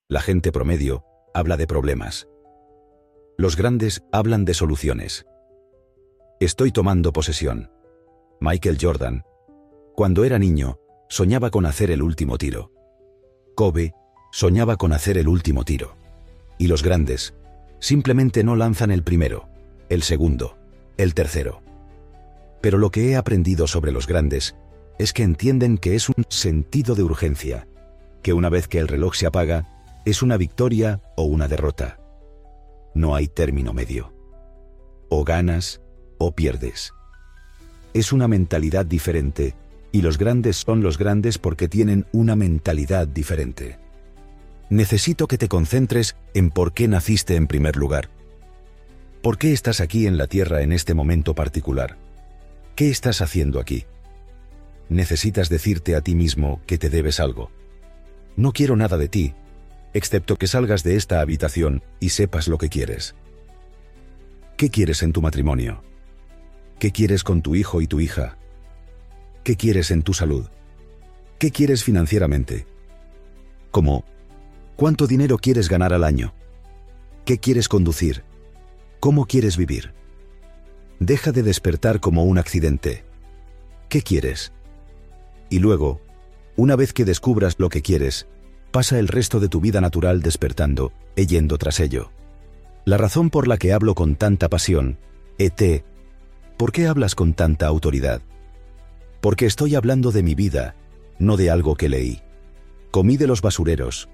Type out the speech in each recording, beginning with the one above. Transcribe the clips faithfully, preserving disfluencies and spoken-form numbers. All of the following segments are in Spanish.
La gente promedio habla de problemas. Los grandes hablan de soluciones. Estoy tomando posesión. Michael Jordan, cuando era niño, soñaba con hacer el último tiro. Kobe soñaba con hacer el último tiro. Y los grandes simplemente no lanzan el primero, el segundo, el tercero. Pero lo que he aprendido sobre los grandes es que entienden que es un sentido de urgencia, que una vez que el reloj se apaga, es una victoria o una derrota. No hay término medio. O ganas o pierdes. Es una mentalidad diferente, y los grandes son los grandes porque tienen una mentalidad diferente. Necesito que te concentres en por qué naciste en primer lugar. ¿Por qué estás aquí en la Tierra en este momento particular? ¿Qué estás haciendo aquí? Necesitas decirte a ti mismo que te debes algo. No quiero nada de ti, excepto que salgas de esta habitación y sepas lo que quieres. ¿Qué quieres en tu matrimonio? ¿Qué quieres con tu hijo y tu hija? ¿Qué quieres en tu salud? ¿Qué quieres financieramente? ¿Cómo? ¿Cuánto dinero quieres ganar al año? ¿Qué quieres conducir? ¿Cómo quieres vivir? Deja de despertar como un accidente. ¿Qué quieres? Y luego, una vez que descubras lo que quieres, pasa el resto de tu vida natural despertando e yendo tras ello. La razón por la que hablo con tanta pasión, E T, ¿por qué hablas con tanta autoridad? Porque estoy hablando de mi vida, no de algo que leí. Comí de los basureros.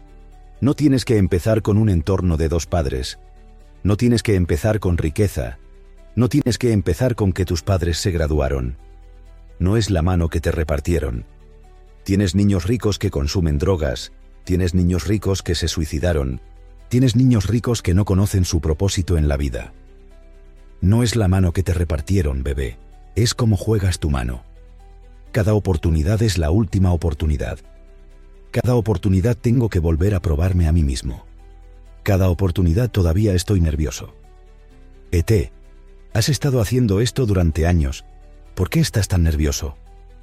No tienes que empezar con un entorno de dos padres. No tienes que empezar con riqueza. No tienes que empezar con que tus padres se graduaron. No es la mano que te repartieron. Tienes niños ricos que consumen drogas. Tienes niños ricos que se suicidaron. Tienes niños ricos que no conocen su propósito en la vida. No es la mano que te repartieron, bebé. Es cómo juegas tu mano. Cada oportunidad es la última oportunidad. Cada oportunidad tengo que volver a probarme a mí mismo. Cada oportunidad todavía estoy nervioso. E T, has estado haciendo esto durante años. ¿Por qué estás tan nervioso?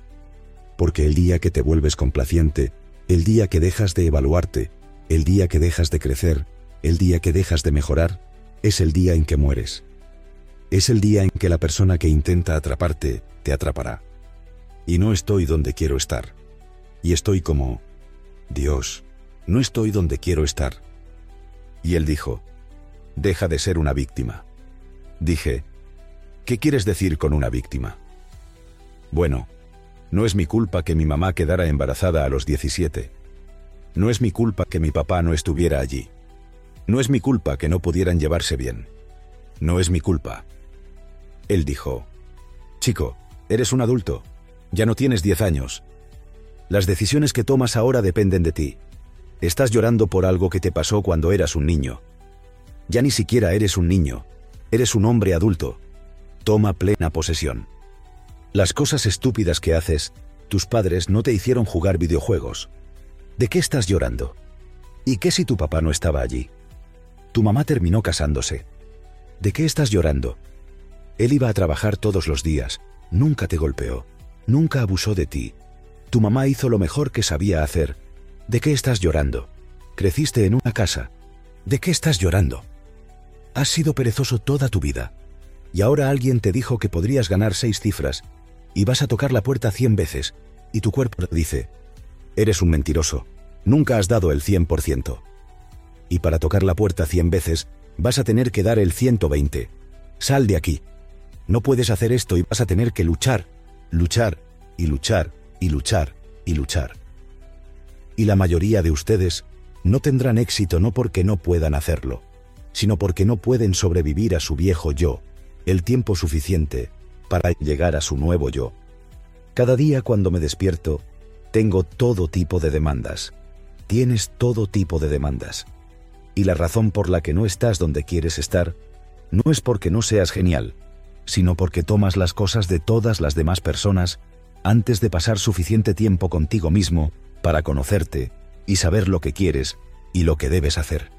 Porque el día que te vuelves complaciente, el día que dejas de evaluarte, el día que dejas de crecer, el día que dejas de mejorar, es el día en que mueres. Es el día en que la persona que intenta atraparte, te atrapará. Y no estoy donde quiero estar. Y estoy como, Dios, no estoy donde quiero estar. Y él dijo, deja de ser una víctima. Dije, ¿qué quieres decir con una víctima? Bueno, no es mi culpa que mi mamá quedara embarazada a los diecisiete. No es mi culpa que mi papá no estuviera allí. No es mi culpa que no pudieran llevarse bien. No es mi culpa. Él dijo, chico, eres un adulto. Ya no tienes diez años. Las decisiones que tomas ahora dependen de ti. Estás llorando por algo que te pasó cuando eras un niño. Ya ni siquiera eres un niño. Eres un hombre adulto. Toma plena posesión. Las cosas estúpidas que haces, tus padres no te hicieron jugar videojuegos. ¿De qué estás llorando? ¿Y qué si tu papá no estaba allí? Tu mamá terminó casándose. ¿De qué estás llorando? Él iba a trabajar todos los días, nunca te golpeó, nunca abusó de ti. Tu mamá hizo lo mejor que sabía hacer. ¿De qué estás llorando? Creciste en una casa. ¿De qué estás llorando? Has sido perezoso toda tu vida. Y ahora alguien te dijo que podrías ganar seis cifras, y vas a tocar la puerta cien veces, y tu cuerpo te dice, eres un mentiroso, nunca has dado el cien por ciento. Y para tocar la puerta cien veces, vas a tener que dar el ciento veinte. Sal de aquí. No puedes hacer esto y vas a tener que luchar, luchar, y luchar, y luchar, y luchar. Y la mayoría de ustedes no tendrán éxito no porque no puedan hacerlo, sino porque no pueden sobrevivir a su viejo yo, el tiempo suficiente para llegar a su nuevo yo. Cada día cuando me despierto, tengo todo tipo de demandas. Tienes todo tipo de demandas. Y la razón por la que no estás donde quieres estar, no es porque no seas genial, sino porque tomas las cosas de todas las demás personas antes de pasar suficiente tiempo contigo mismo para conocerte y saber lo que quieres y lo que debes hacer.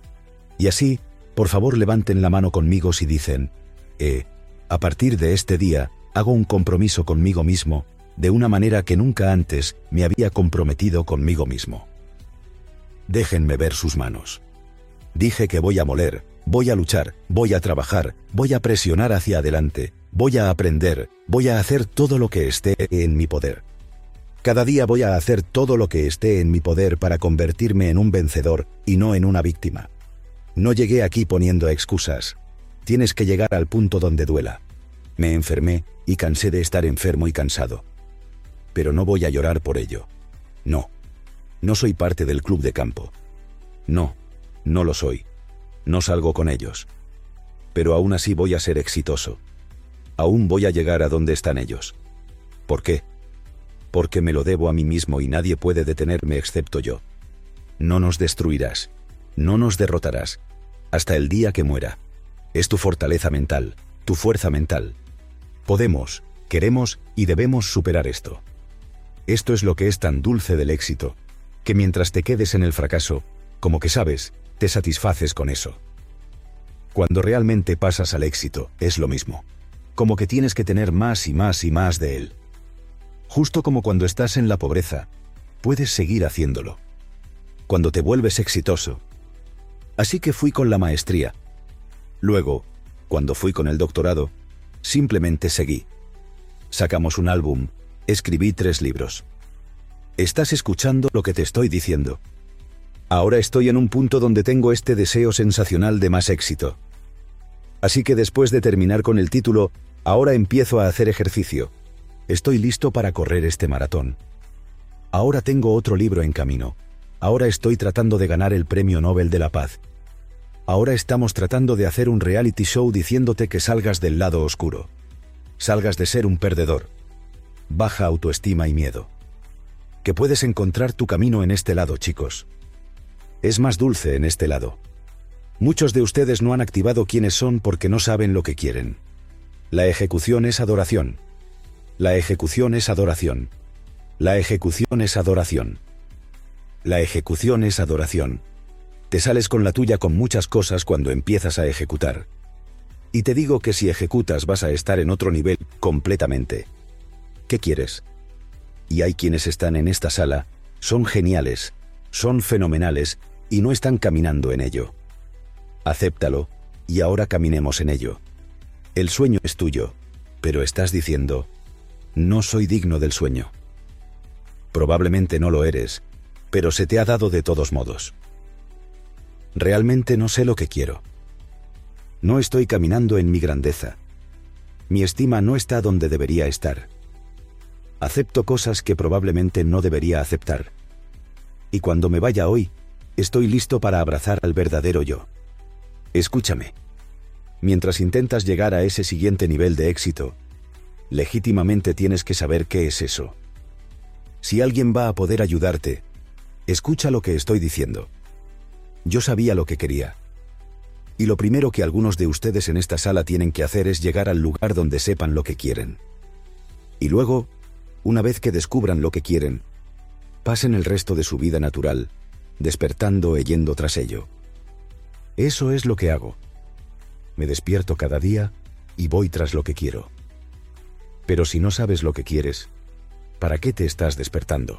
Y así, por favor levanten la mano conmigo si dicen, eh, a partir de este día, hago un compromiso conmigo mismo, de una manera que nunca antes me había comprometido conmigo mismo. Déjenme ver sus manos. Dije que voy a moler, voy a luchar, voy a trabajar, voy a presionar hacia adelante, voy a aprender, voy a hacer todo lo que esté en mi poder. Cada día voy a hacer todo lo que esté en mi poder para convertirme en un vencedor y no en una víctima. No llegué aquí poniendo excusas. Tienes que llegar al punto donde duela. Me enfermé y cansé de estar enfermo y cansado. Pero no voy a llorar por ello. No. No soy parte del club de campo. No, no lo soy. No salgo con ellos. Pero aún así voy a ser exitoso. Aún voy a llegar a donde están ellos. ¿Por qué? Porque me lo debo a mí mismo y nadie puede detenerme excepto yo. No nos destruirás. No nos derrotarás. Hasta el día que muera. Es tu fortaleza mental, tu fuerza mental. Podemos, queremos y debemos superar esto. Esto es lo que es tan dulce del éxito, que mientras te quedes en el fracaso, como que sabes, te satisfaces con eso. Cuando realmente pasas al éxito, es lo mismo. Como que tienes que tener más y más y más de él. Justo como cuando estás en la pobreza, puedes seguir haciéndolo. Cuando te vuelves exitoso. Así que fui con la maestría. Luego, cuando fui con el doctorado, simplemente seguí. Sacamos un álbum, escribí tres libros. Estás escuchando lo que te estoy diciendo. Ahora estoy en un punto donde tengo este deseo sensacional de más éxito. Así que después de terminar con el título, ahora empiezo a hacer ejercicio. Estoy listo para correr este maratón. Ahora tengo otro libro en camino. Ahora estoy tratando de ganar el Premio Nobel de la Paz. Ahora estamos tratando de hacer un reality show diciéndote que salgas del lado oscuro. Salgas de ser un perdedor. Baja autoestima y miedo. Que puedes encontrar tu camino en este lado, chicos. Es más dulce en este lado. Muchos de ustedes no han activado quiénes son porque no saben lo que quieren. La ejecución es adoración. La ejecución es adoración. La ejecución es adoración. La ejecución es adoración. Te sales con la tuya con muchas cosas cuando empiezas a ejecutar. Y te digo que si ejecutas vas a estar en otro nivel completamente. ¿Qué quieres? Y hay quienes están en esta sala, son geniales, son fenomenales y no están caminando en ello. Acéptalo y ahora caminemos en ello. El sueño es tuyo, pero estás diciendo, no soy digno del sueño. Probablemente no lo eres, pero se te ha dado de todos modos. Realmente no sé lo que quiero. No estoy caminando en mi grandeza. Mi estima no está donde debería estar. Acepto cosas que probablemente no debería aceptar. Y cuando me vaya hoy, estoy listo para abrazar al verdadero yo. Escúchame. Mientras intentas llegar a ese siguiente nivel de éxito, legítimamente tienes que saber qué es eso. Si alguien va a poder ayudarte, escucha lo que estoy diciendo. Yo sabía lo que quería. Y lo primero que algunos de ustedes en esta sala tienen que hacer es llegar al lugar donde sepan lo que quieren. Y luego, una vez que descubran lo que quieren, pasen el resto de su vida natural, despertando e yendo tras ello. Eso es lo que hago. Me despierto cada día y voy tras lo que quiero. Pero si no sabes lo que quieres, ¿para qué te estás despertando?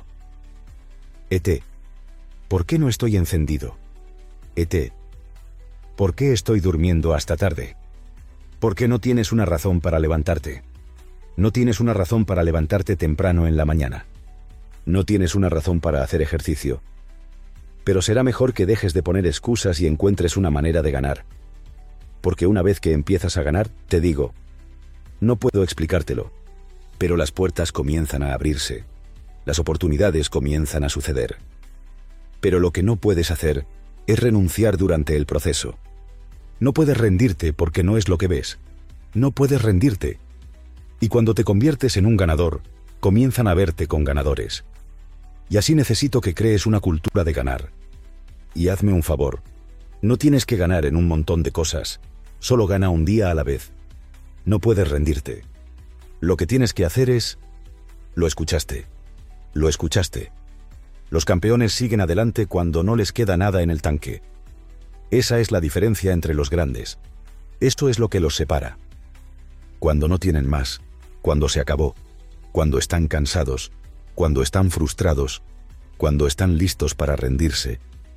E T, ¿por qué no estoy encendido? E T, ¿por qué estoy durmiendo hasta tarde? ¿Por qué no tienes una razón para levantarte? No tienes una razón para levantarte temprano en la mañana. No tienes una razón para hacer ejercicio. Pero será mejor que dejes de poner excusas y encuentres una manera de ganar. Porque una vez que empiezas a ganar, te digo, no puedo explicártelo, pero las puertas comienzan a abrirse. Las oportunidades comienzan a suceder. Pero lo que no puedes hacer es renunciar durante el proceso. No puedes rendirte porque no es lo que ves. No puedes rendirte. Y cuando te conviertes en un ganador, comienzan a verte con ganadores. Y así necesito que crees una cultura de ganar. Y hazme un favor. No tienes que ganar en un montón de cosas. Solo gana un día a la vez. No puedes rendirte. Lo que tienes que hacer es... Lo escuchaste. Lo escuchaste. Los campeones siguen adelante cuando no les queda nada en el tanque. Esa es la diferencia entre los grandes. Esto es lo que los separa. Cuando no tienen más, cuando se acabó, cuando están cansados, cuando están frustrados, cuando están listos para rendirse,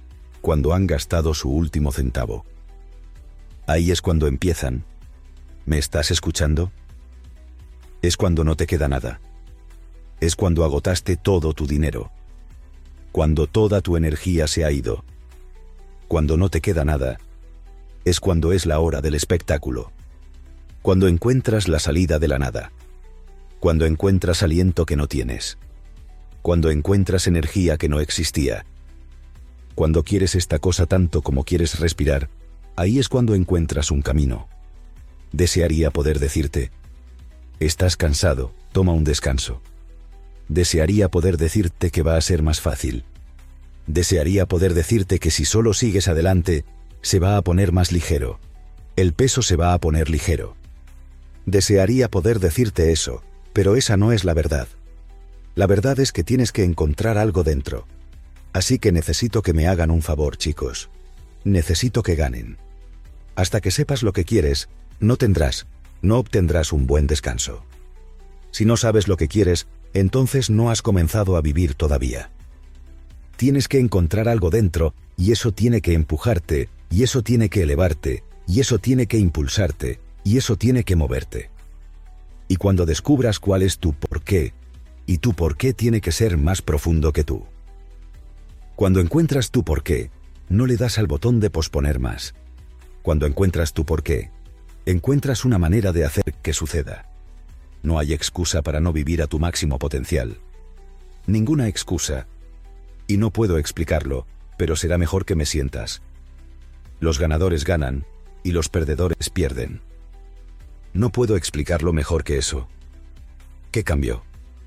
cuando han gastado su último centavo. Ahí es cuando empiezan. ¿Me estás escuchando? Es cuando no te queda nada. Es cuando agotaste todo tu dinero. Cuando toda tu energía se ha ido. Cuando no te queda nada. Es cuando es la hora del espectáculo. Cuando encuentras la salida de la nada. Cuando encuentras aliento que no tienes. Cuando encuentras energía que no existía. Cuando quieres esta cosa tanto como quieres respirar, ahí es cuando encuentras un camino. Desearía poder decirte: estás cansado, toma un descanso. Desearía poder decirte que va a ser más fácil. Desearía poder decirte que si solo sigues adelante, se va a poner más ligero. El peso se va a poner ligero. Desearía poder decirte eso, pero esa no es la verdad. La verdad es que tienes que encontrar algo dentro. Así que necesito que me hagan un favor, chicos. Necesito que ganen. Hasta que sepas lo que quieres, no tendrás, no obtendrás un buen descanso. Si no sabes lo que quieres, entonces no has comenzado a vivir todavía. Tienes que encontrar algo dentro, y eso tiene que empujarte, y eso tiene que elevarte, y eso tiene que impulsarte, y eso tiene que moverte. Y cuando descubras cuál es tu porqué, y tu porqué tiene que ser más profundo que tú. Cuando encuentras tu porqué, no le das al botón de posponer más. Cuando encuentras tu porqué, encuentras una manera de hacer que suceda. No hay excusa para no vivir a tu máximo potencial. Ninguna excusa. Y no puedo explicarlo, pero será mejor que me sientas. Los ganadores ganan, y los perdedores pierden. No puedo explicarlo mejor que eso. ¿Qué cambió?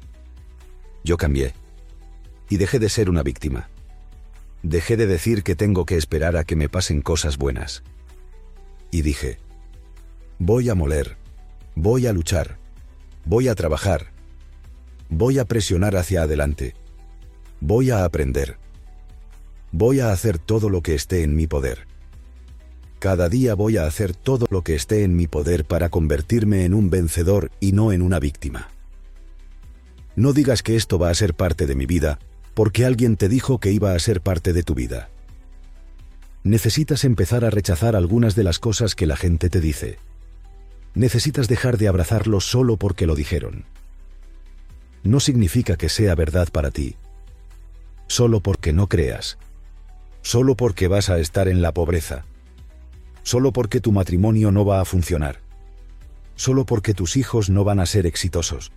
Yo cambié. Y dejé de ser una víctima. Dejé de decir que tengo que esperar a que me pasen cosas buenas. Y dije: voy a moler, voy a luchar, voy a trabajar, voy a presionar hacia adelante, voy a aprender, voy a hacer todo lo que esté en mi poder. Cada día voy a hacer todo lo que esté en mi poder para convertirme en un vencedor y no en una víctima. No digas que esto va a ser parte de mi vida, porque alguien te dijo que iba a ser parte de tu vida. Necesitas empezar a rechazar algunas de las cosas que la gente te dice. Necesitas dejar de abrazarlo solo porque lo dijeron. No significa que sea verdad para ti. Solo porque no creas. Solo porque vas a estar en la pobreza. Solo porque tu matrimonio no va a funcionar. Solo porque tus hijos no van a ser exitosos.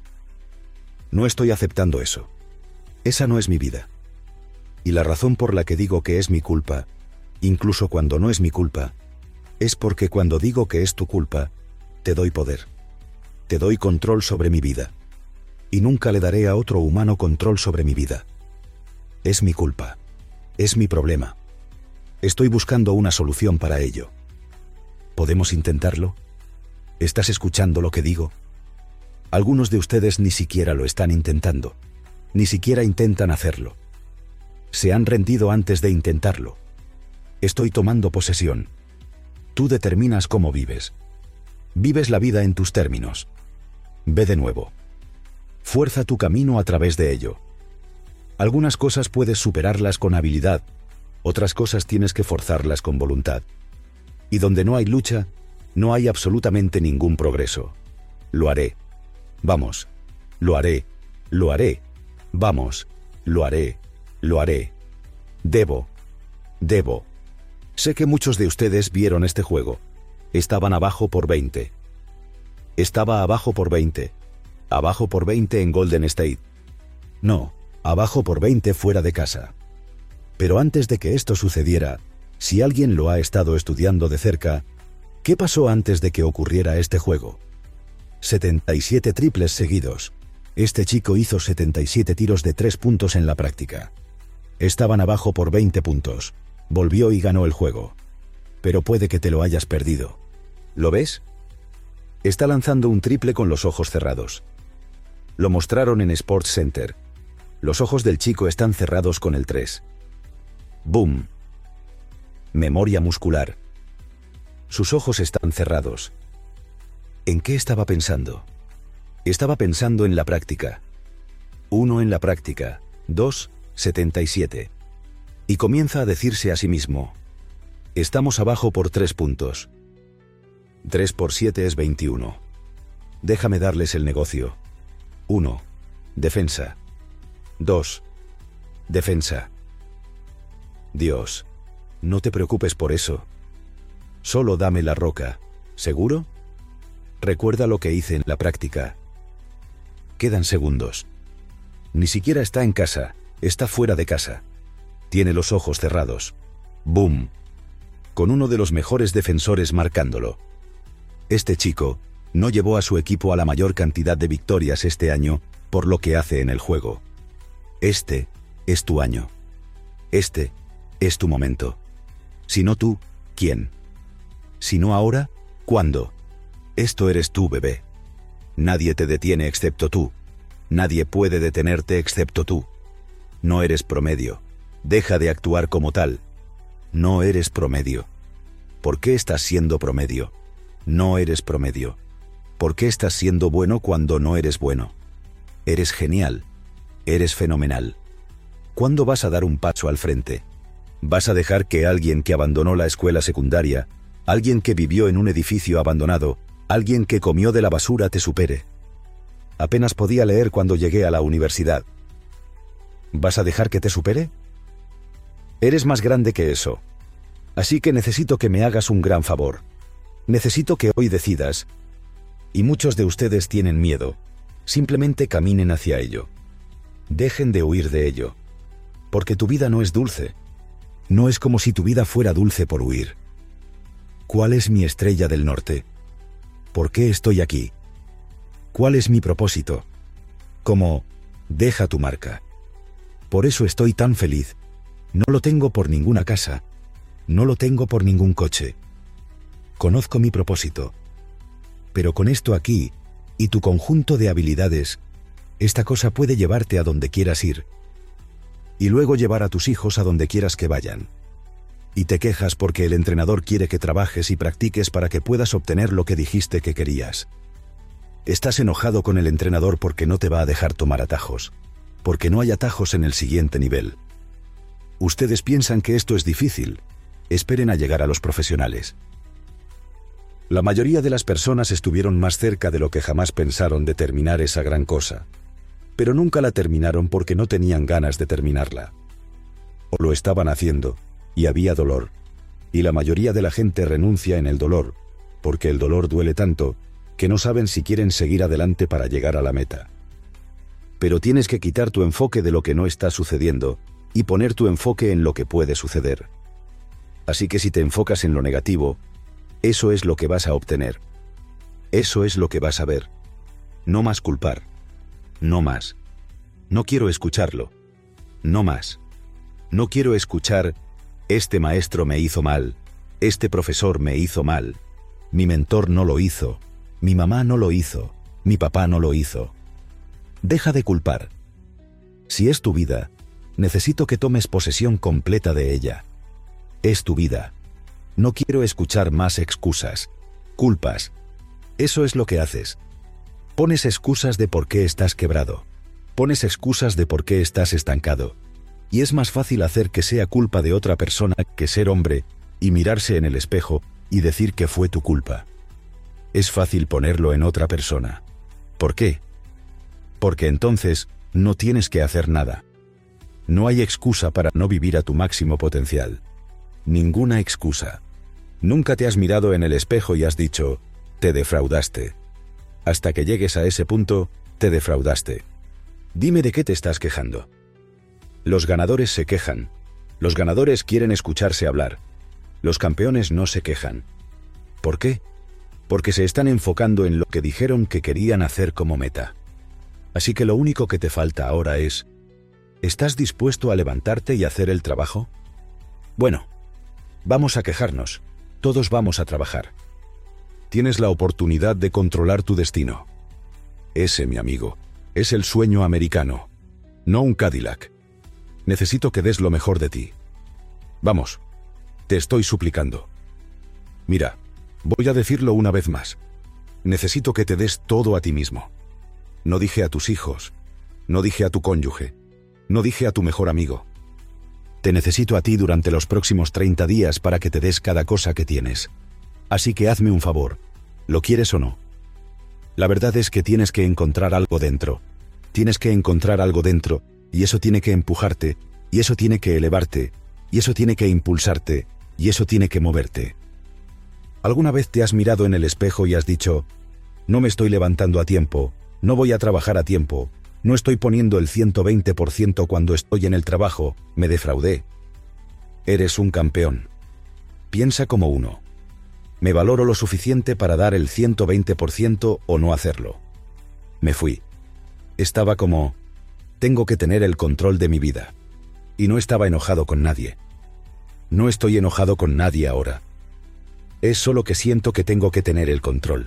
No estoy aceptando eso. Esa no es mi vida. Y la razón por la que digo que es mi culpa, incluso cuando no es mi culpa, es porque cuando digo que es tu culpa, te doy poder. Te doy control sobre mi vida. Y nunca le daré a otro humano control sobre mi vida. Es mi culpa. Es mi problema. Estoy buscando una solución para ello. ¿Podemos intentarlo? ¿Estás escuchando lo que digo? Algunos de ustedes ni siquiera lo están intentando. Ni siquiera intentan hacerlo. Se han rendido antes de intentarlo. Estoy tomando posesión. Tú determinas cómo vives. Vives la vida en tus términos. Ve de nuevo. Fuerza tu camino a través de ello. Algunas cosas puedes superarlas con habilidad, otras cosas tienes que forzarlas con voluntad. Y donde no hay lucha, no hay absolutamente ningún progreso. Lo haré. Vamos. Lo haré. Lo haré. Vamos. Lo haré. Lo haré. Debo. Debo. Sé que muchos de ustedes vieron este juego. Estaban abajo por veinte. Estaba abajo por veinte. Abajo por veinte en Golden State. No, abajo por veinte fuera de casa. Pero antes de que esto sucediera, si alguien lo ha estado estudiando de cerca, ¿qué pasó antes de que ocurriera este juego? setenta y siete triples seguidos. Este chico hizo setenta y siete tiros de tres puntos en la práctica. Estaban abajo por veinte puntos. Volvió y ganó el juego. Pero puede que te lo hayas perdido. ¿Lo ves? Está lanzando un triple con los ojos cerrados. Lo mostraron en Sports Center. Los ojos del chico están cerrados con el tres. ¡Boom! Memoria muscular. Sus ojos están cerrados. ¿En qué estaba pensando? Estaba pensando en la práctica. Uno en la práctica. Dos, setenta y siete. Y comienza a decirse a sí mismo: estamos abajo por tres puntos. tres por siete es veintiuno. Déjame darles el negocio. uno. Defensa. dos. Defensa. Dios, no te preocupes por eso. Solo dame la roca. ¿Seguro? Recuerda lo que hice en la práctica. Quedan segundos. Ni siquiera está en casa, está fuera de casa. Tiene los ojos cerrados. ¡Boom! Con uno de los mejores defensores marcándolo. Este chico no llevó a su equipo a la mayor cantidad de victorias este año por lo que hace en el juego. Este es tu año. Este es tu momento. Si no tú, ¿quién? Si no ahora, ¿cuándo? Esto eres tú, bebé. Nadie te detiene excepto tú. Nadie puede detenerte excepto tú. No eres promedio. Deja de actuar como tal. No eres promedio. ¿Por qué estás siendo promedio? No eres promedio. ¿Por qué estás siendo bueno cuando no eres bueno? Eres genial. Eres fenomenal. ¿Cuándo vas a dar un paso al frente? ¿Vas a dejar que alguien que abandonó la escuela secundaria, alguien que vivió en un edificio abandonado, alguien que comió de la basura te supere? Apenas podía leer cuando llegué a la universidad. ¿Vas a dejar que te supere? Eres más grande que eso. Así que necesito que me hagas un gran favor. Necesito que hoy decidas, y muchos de ustedes tienen miedo, simplemente caminen hacia ello. Dejen de huir de ello. Porque tu vida no es dulce. No es como si tu vida fuera dulce por huir. ¿Cuál es mi estrella del norte? ¿Por qué estoy aquí? ¿Cuál es mi propósito? Como, deja tu marca. Por eso estoy tan feliz. No lo tengo por ninguna casa. No lo tengo por ningún coche. Conozco mi propósito. Pero con esto aquí, y tu conjunto de habilidades, esta cosa puede llevarte a donde quieras ir. Y luego llevar a tus hijos a donde quieras que vayan. Y te quejas porque el entrenador quiere que trabajes y practiques para que puedas obtener lo que dijiste que querías. Estás enojado con el entrenador porque no te va a dejar tomar atajos. Porque no hay atajos en el siguiente nivel. Ustedes piensan que esto es difícil. Esperen a llegar a los profesionales. La mayoría de las personas estuvieron más cerca de lo que jamás pensaron de terminar esa gran cosa. Pero nunca la terminaron porque no tenían ganas de terminarla. O lo estaban haciendo, y había dolor. Y la mayoría de la gente renuncia en el dolor, porque el dolor duele tanto, que no saben si quieren seguir adelante para llegar a la meta. Pero tienes que quitar tu enfoque de lo que no está sucediendo, y poner tu enfoque en lo que puede suceder. Así que si te enfocas en lo negativo, eso es lo que vas a obtener. Eso es lo que vas a ver. No más culpar. No más. No quiero escucharlo. No más. No quiero escuchar, este maestro me hizo mal, este profesor me hizo mal, mi mentor no lo hizo, mi mamá no lo hizo, mi papá no lo hizo. Deja de culpar. Si es tu vida, necesito que tomes posesión completa de ella. Es tu vida. No quiero escuchar más excusas, culpas. Eso es lo que haces. Pones excusas de por qué estás quebrado. Pones excusas de por qué estás estancado. Y es más fácil hacer que sea culpa de otra persona que ser hombre y mirarse en el espejo y decir que fue tu culpa. Es fácil ponerlo en otra persona. ¿Por qué? Porque entonces no tienes que hacer nada. No hay excusa para no vivir a tu máximo potencial. Ninguna excusa. Nunca te has mirado en el espejo y has dicho, te defraudaste. Hasta que llegues a ese punto, te defraudaste. Dime de qué te estás quejando. Los ganadores se quejan. Los ganadores quieren escucharse hablar. Los campeones no se quejan. ¿Por qué? Porque se están enfocando en lo que dijeron que querían hacer como meta. Así que lo único que te falta ahora es, ¿estás dispuesto a levantarte y hacer el trabajo? Bueno, vamos a quejarnos. Todos vamos a trabajar. Tienes la oportunidad de controlar tu destino. Ese, mi amigo, es el sueño americano, no un Cadillac. Necesito que des lo mejor de ti. Vamos, te estoy suplicando. Mira, voy a decirlo una vez más. Necesito que te des todo a ti mismo. No dije a tus hijos, no dije a tu cónyuge, no dije a tu mejor amigo. Te necesito a ti durante los próximos treinta días para que te des cada cosa que tienes. Así que hazme un favor. ¿Lo quieres o no? La verdad es que tienes que encontrar algo dentro. Tienes que encontrar algo dentro, y eso tiene que empujarte, y eso tiene que elevarte, y eso tiene que impulsarte, y eso tiene que moverte. ¿Alguna vez te has mirado en el espejo y has dicho, no me estoy levantando a tiempo, no voy a trabajar a tiempo, no estoy poniendo el ciento veinte por ciento cuando estoy en el trabajo, me defraudé? Eres un campeón. Piensa como uno. Me valoro lo suficiente para dar el ciento veinte por ciento o no hacerlo. Me fui. Estaba como, tengo que tener el control de mi vida. Y no estaba enojado con nadie. No estoy enojado con nadie ahora. Es solo que siento que tengo que tener el control.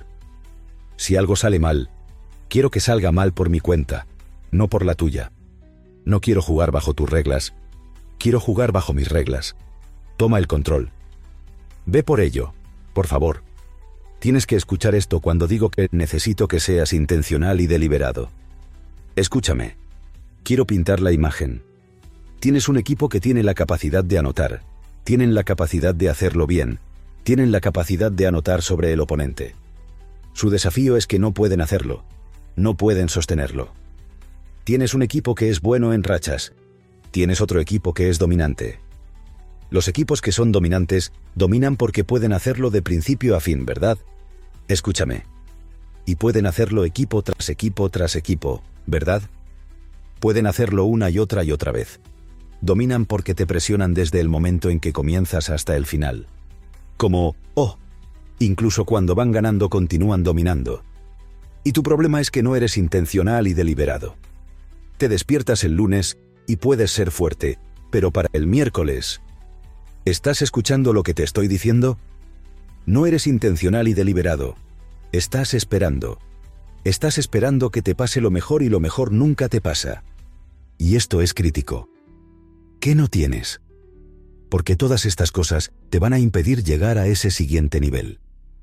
Si algo sale mal, quiero que salga mal por mi cuenta, no por la tuya. No quiero jugar bajo tus reglas. Quiero jugar bajo mis reglas. Toma el control. Ve por ello, por favor. Tienes que escuchar esto cuando digo que necesito que seas intencional y deliberado. Escúchame. Quiero pintar la imagen. Tienes un equipo que tiene la capacidad de anotar. Tienen la capacidad de hacerlo bien. Tienen la capacidad de anotar sobre el oponente. Su desafío es que no pueden hacerlo. No pueden sostenerlo. Tienes un equipo que es bueno en rachas. Tienes otro equipo que es dominante. Los equipos que son dominantes, dominan porque pueden hacerlo de principio a fin, ¿verdad? Escúchame. Y pueden hacerlo equipo tras equipo tras equipo, ¿verdad? Pueden hacerlo una y otra y otra vez. Dominan porque te presionan desde el momento en que comienzas hasta el final. Como, oh, incluso cuando van ganando continúan dominando. Y tu problema es que no eres intencional y deliberado. Te despiertas el lunes y puedes ser fuerte, pero para el miércoles... ¿Estás escuchando lo que te estoy diciendo? No eres intencional y deliberado. Estás esperando. Estás esperando que te pase lo mejor y lo mejor nunca te pasa. Y esto es crítico. ¿Qué no tienes? Porque todas estas cosas te van a impedir llegar a ese siguiente nivel.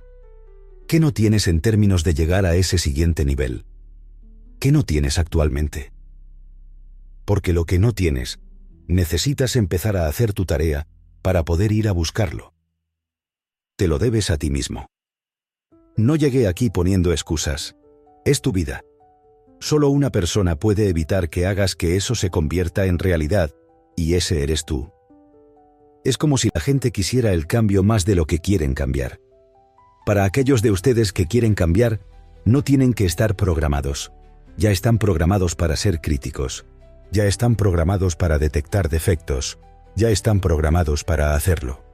¿Qué no tienes en términos de llegar a ese siguiente nivel? ¿Qué no tienes actualmente? Porque lo que no tienes, necesitas empezar a hacer tu tarea para poder ir a buscarlo. Te lo debes a ti mismo. No llegué aquí poniendo excusas. Es tu vida. Solo una persona puede evitar que hagas que eso se convierta en realidad, y ese eres tú. Es como si la gente quisiera el cambio más de lo que quieren cambiar. Para aquellos de ustedes que quieren cambiar, no tienen que estar programados. Ya están programados para ser críticos. Ya están programados para detectar defectos. Ya están programados para hacerlo.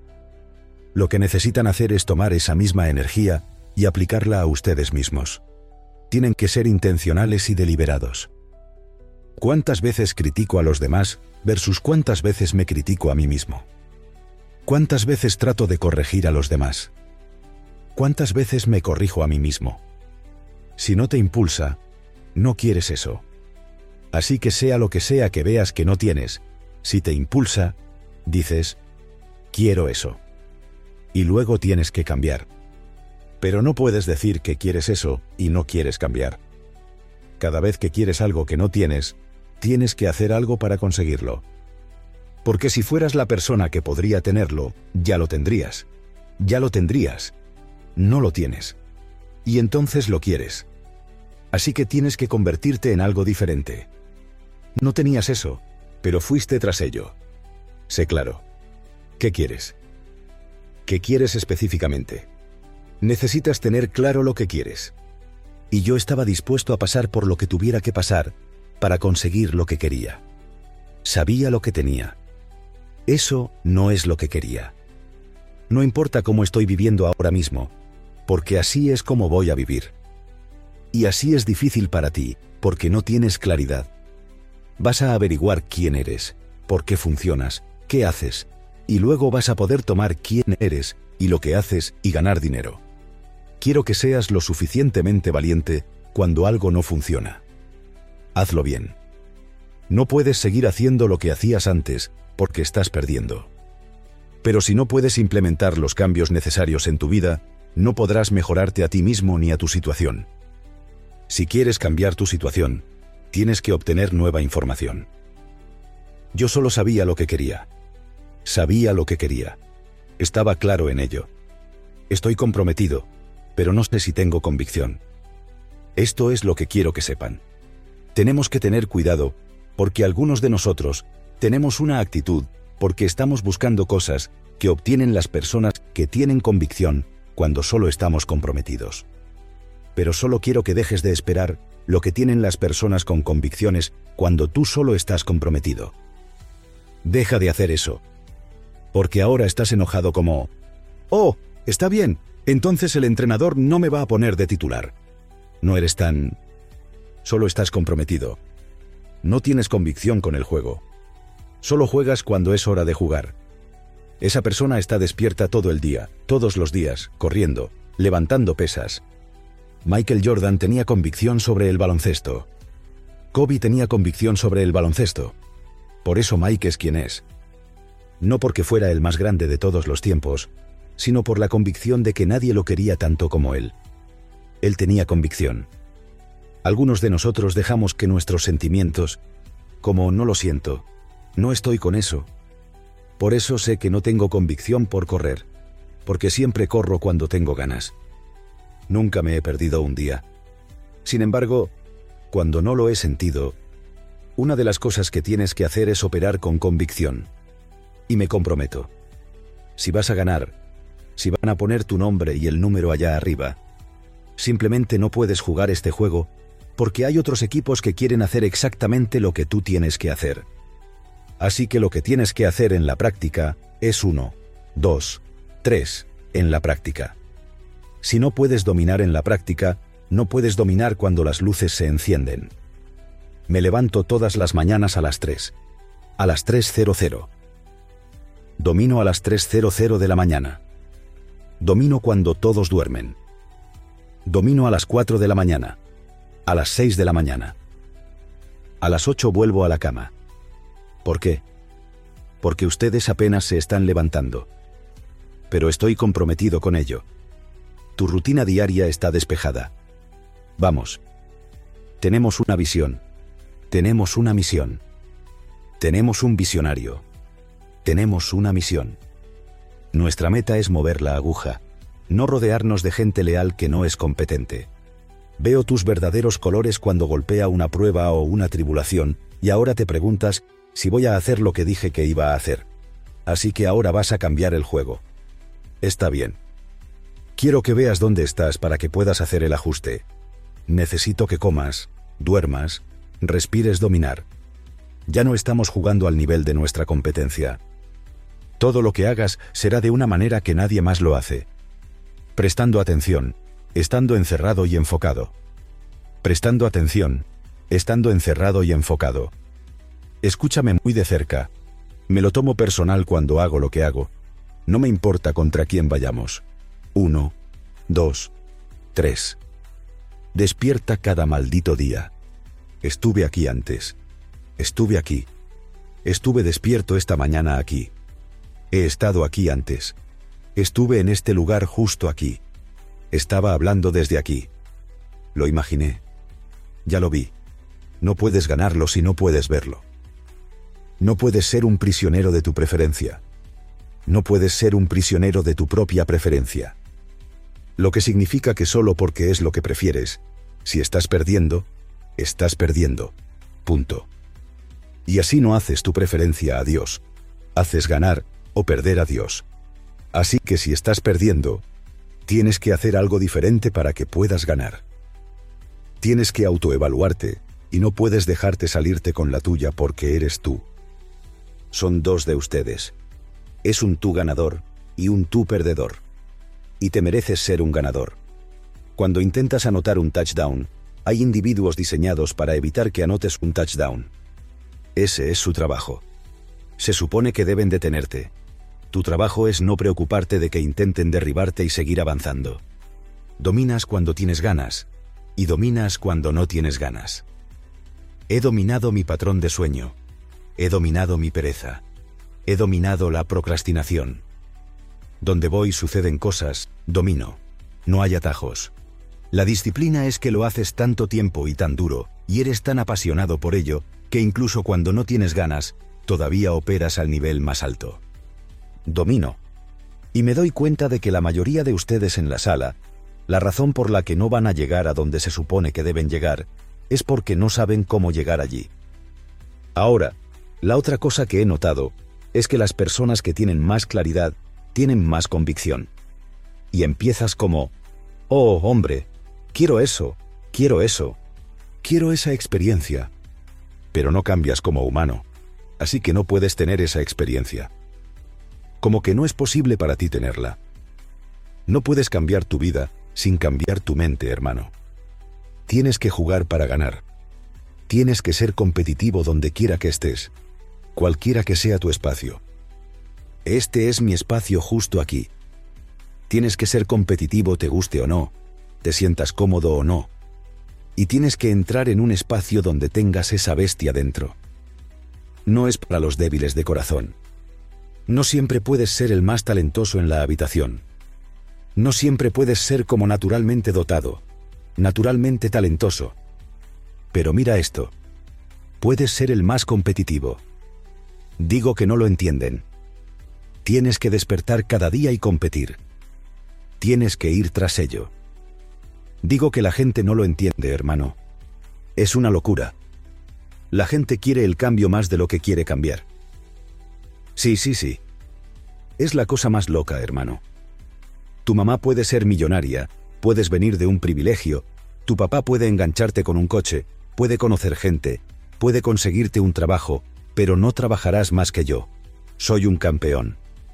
Lo que necesitan hacer es tomar esa misma energía y aplicarla a ustedes mismos. Tienen que ser intencionales y deliberados. ¿Cuántas veces critico a los demás versus cuántas veces me critico a mí mismo? ¿Cuántas veces trato de corregir a los demás? ¿Cuántas veces me corrijo a mí mismo? Si no te impulsa, no quieres eso. Así que sea lo que sea que veas que no tienes, si te impulsa, dices, quiero eso. Y luego tienes que cambiar. Pero no puedes decir que quieres eso y no quieres cambiar. Cada vez que quieres algo que no tienes, tienes que hacer algo para conseguirlo. Porque si fueras la persona que podría tenerlo, ya lo tendrías. Ya lo tendrías. No lo tienes. Y entonces lo quieres. Así que tienes que convertirte en algo diferente. No tenías eso, pero fuiste tras ello. Sé claro. ¿Qué quieres? ¿Qué quieres específicamente? Necesitas tener claro lo que quieres. Y yo estaba dispuesto a pasar por lo que tuviera que pasar para conseguir lo que quería. Sabía lo que tenía. Eso no es lo que quería. No importa cómo estoy viviendo ahora mismo, porque así es como voy a vivir. Y así es difícil para ti, porque no tienes claridad. Vas a averiguar quién eres, por qué funcionas, qué haces, y luego vas a poder tomar quién eres y lo que haces y ganar dinero. Quiero que seas lo suficientemente valiente cuando algo no funciona. Hazlo bien. No puedes seguir haciendo lo que hacías antes porque estás perdiendo. Pero si no puedes implementar los cambios necesarios en tu vida, no podrás mejorarte a ti mismo ni a tu situación. Si quieres cambiar tu situación, tienes que obtener nueva información. Yo solo sabía lo que quería. Sabía lo que quería. Estaba claro en ello. Estoy comprometido, pero no sé si tengo convicción. Esto es lo que quiero que sepan. Tenemos que tener cuidado, porque algunos de nosotros tenemos una actitud porque estamos buscando cosas que obtienen las personas que tienen convicción cuando solo estamos comprometidos. Pero solo quiero que dejes de esperar lo que tienen las personas con convicciones cuando tú solo estás comprometido. Deja de hacer eso. Porque ahora estás enojado como, oh, está bien, entonces el entrenador no me va a poner de titular. No eres tan... Solo estás comprometido. No tienes convicción con el juego. Solo juegas cuando es hora de jugar. Esa persona está despierta todo el día, todos los días, corriendo, levantando pesas. Michael Jordan tenía convicción sobre el baloncesto. Kobe tenía convicción sobre el baloncesto. Por eso Mike es quien es. No porque fuera el más grande de todos los tiempos, sino por la convicción de que nadie lo quería tanto como él. Él tenía convicción. Algunos de nosotros dejamos que nuestros sentimientos, como no lo siento, no estoy con eso. Por eso sé que no tengo convicción por correr, porque siempre corro cuando tengo ganas. Nunca me he perdido un día. Sin embargo, cuando no lo he sentido, una de las cosas que tienes que hacer es operar con convicción. Y me comprometo. Si vas a ganar, si van a poner tu nombre y el número allá arriba, simplemente no puedes jugar este juego porque hay otros equipos que quieren hacer exactamente lo que tú tienes que hacer. Así que lo que tienes que hacer en la práctica es uno, dos, tres, en la práctica. Si no puedes dominar en la práctica, no puedes dominar cuando las luces se encienden. Me levanto todas las mañanas a las tres. A las tres cero cero. Domino a las tres cero cero de la mañana. Domino cuando todos duermen. Domino a las cuatro de la mañana. A las seis de la mañana. A las ocho vuelvo a la cama. ¿Por qué? Porque ustedes apenas se están levantando. Pero estoy comprometido con ello. Tu rutina diaria está despejada. Vamos. Tenemos una visión. Tenemos una misión. Tenemos un visionario. Tenemos una misión. Nuestra meta es mover la aguja, no rodearnos de gente leal que no es competente. Veo tus verdaderos colores cuando golpea una prueba o una tribulación, y ahora te preguntas si voy a hacer lo que dije que iba a hacer. Así que ahora vas a cambiar el juego. Está bien. Quiero que veas dónde estás para que puedas hacer el ajuste. Necesito que comas, duermas, respires dominar. Ya no estamos jugando al nivel de nuestra competencia. Todo lo que hagas será de una manera que nadie más lo hace. Prestando atención, estando encerrado y enfocado. Prestando atención, estando encerrado y enfocado. Escúchame muy de cerca. Me lo tomo personal cuando hago lo que hago. No me importa contra quién vayamos. Uno, dos, tres. Despierta cada maldito día. Estuve aquí antes. Estuve aquí. Estuve despierto esta mañana aquí. He estado aquí antes. Estuve en este lugar justo aquí. Estaba hablando desde aquí. Lo imaginé. Ya lo vi. No puedes ganarlo si no puedes verlo. No puedes ser un prisionero de tu preferencia. No puedes ser un prisionero de tu propia preferencia. Lo que significa que solo porque es lo que prefieres, si estás perdiendo, estás perdiendo. Punto. Y así no haces tu preferencia a Dios. Haces ganar o perder a Dios. Así que si estás perdiendo, tienes que hacer algo diferente para que puedas ganar. Tienes que autoevaluarte y no puedes dejarte salirte con la tuya porque eres tú. Son dos de ustedes. Es un tú ganador y un tú perdedor. Y te mereces ser un ganador. Cuando intentas anotar un touchdown, hay individuos diseñados para evitar que anotes un touchdown. Ese es su trabajo. Se supone que deben detenerte. Tu trabajo es no preocuparte de que intenten derribarte y seguir avanzando. Dominas cuando tienes ganas, y dominas cuando no tienes ganas. He dominado mi patrón de sueño. He dominado mi pereza. He dominado la procrastinación. Donde voy suceden cosas, domino. No hay atajos. La disciplina es que lo haces tanto tiempo y tan duro, y eres tan apasionado por ello, que incluso cuando no tienes ganas, todavía operas al nivel más alto. Domino. Y me doy cuenta de que la mayoría de ustedes en la sala, la razón por la que no van a llegar a donde se supone que deben llegar, es porque no saben cómo llegar allí. Ahora, la otra cosa que he notado es que las personas que tienen más claridad tienen más convicción. Y empiezas como, oh, hombre, quiero eso, quiero eso, quiero esa experiencia. Pero no cambias como humano, así que no puedes tener esa experiencia. Como que no es posible para ti tenerla. No puedes cambiar tu vida sin cambiar tu mente, hermano. Tienes que jugar para ganar. Tienes que ser competitivo donde quiera que estés, cualquiera que sea tu espacio. Este es mi espacio justo aquí. Tienes que ser competitivo, te guste o no, te sientas cómodo o no. Y tienes que entrar en un espacio donde tengas esa bestia dentro. No es para los débiles de corazón. No siempre puedes ser el más talentoso en la habitación. No siempre puedes ser como naturalmente dotado, naturalmente talentoso. Pero mira esto. Puedes ser el más competitivo. Digo que no lo entienden. Tienes que despertar cada día y competir. Tienes que ir tras ello. Digo que la gente no lo entiende, hermano. Es una locura. La gente quiere el cambio más de lo que quiere cambiar. Sí, sí, sí. Es la cosa más loca, hermano. Tu mamá puede ser millonaria, puedes venir de un privilegio, tu papá puede engancharte con un coche, puede conocer gente, puede conseguirte un trabajo, pero no trabajarás más que yo. Soy un campeón.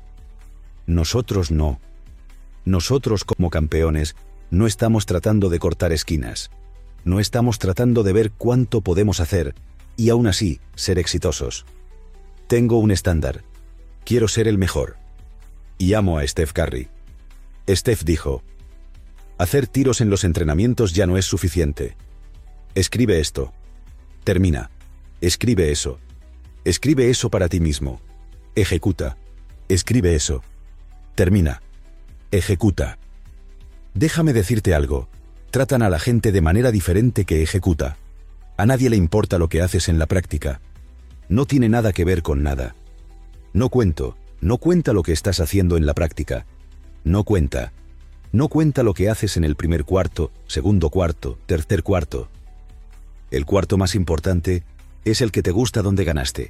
Nosotros no. Nosotros como campeones no estamos tratando de cortar esquinas. No estamos tratando de ver cuánto podemos hacer y aún así ser exitosos. Tengo un estándar. Quiero ser el mejor. Y amo a Steph Curry. Steph dijo, hacer tiros en los entrenamientos ya no es suficiente. Escribe esto. Termina. Escribe eso. Escribe eso para ti mismo. Ejecuta. Escribe eso. Termina. Ejecuta. Déjame decirte algo. Tratan a la gente de manera diferente que ejecuta. A nadie le importa lo que haces en la práctica. No tiene nada que ver con nada. No cuento, no cuenta lo que estás haciendo en la práctica. No cuenta. No cuenta lo que haces en el primer cuarto, segundo cuarto, tercer cuarto. El cuarto más importante es el que te gusta donde ganaste.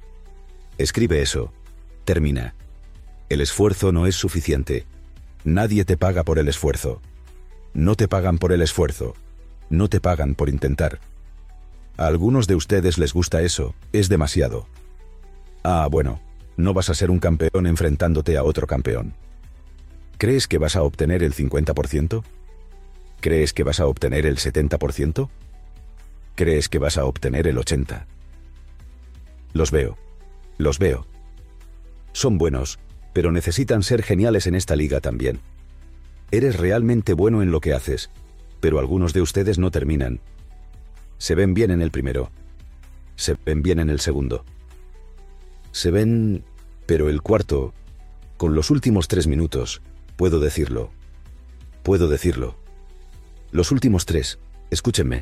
Escribe eso. Termina. El esfuerzo no es suficiente. Nadie te paga por el esfuerzo. No te pagan por el esfuerzo. No te pagan por intentar. A algunos de ustedes les gusta eso, es demasiado. Ah, bueno, no vas a ser un campeón enfrentándote a otro campeón. ¿Crees que vas a obtener el cincuenta por ciento? ¿Crees que vas a obtener el setenta por ciento? ¿Crees que vas a obtener el ochenta por ciento? Los veo. Los veo. Son buenos, pero necesitan ser geniales en esta liga también. Eres realmente bueno en lo que haces, pero algunos de ustedes no terminan. Se ven bien en el primero. Se ven bien en el segundo. Se ven... pero el cuarto... con los últimos tres minutos, puedo decirlo. Puedo decirlo. Los últimos tres, escúchenme.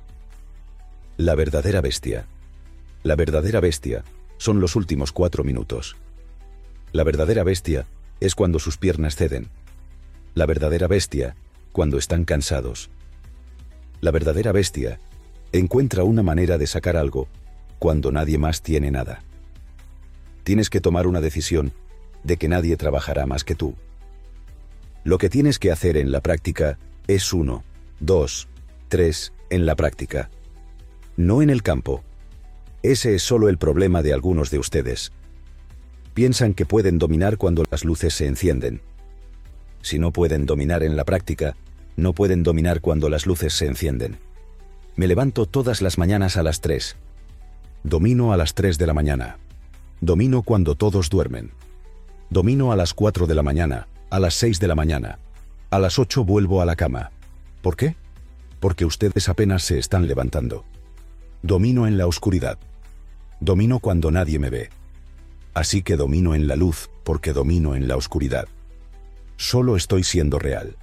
La verdadera bestia. La verdadera bestia son los últimos cuatro minutos. La verdadera bestia es cuando sus piernas ceden. La verdadera bestia, cuando están cansados. La verdadera bestia encuentra una manera de sacar algo cuando nadie más tiene nada. Tienes que tomar una decisión de que nadie trabajará más que tú. Lo que tienes que hacer en la práctica es uno, dos, tres, en la práctica. No en el campo. Ese es solo el problema de algunos de ustedes. Piensan que pueden dominar cuando las luces se encienden. Si no pueden dominar en la práctica, no pueden dominar cuando las luces se encienden. Me levanto todas las mañanas a las tres. Domino a las tres de la mañana. Domino cuando todos duermen. Domino a las cuatro de la mañana, a las seis de la mañana. A las ocho vuelvo a la cama. ¿Por qué? Porque ustedes apenas se están levantando. Domino en la oscuridad. Domino cuando nadie me ve. Así que domino en la luz, porque domino en la oscuridad. Solo estoy siendo real.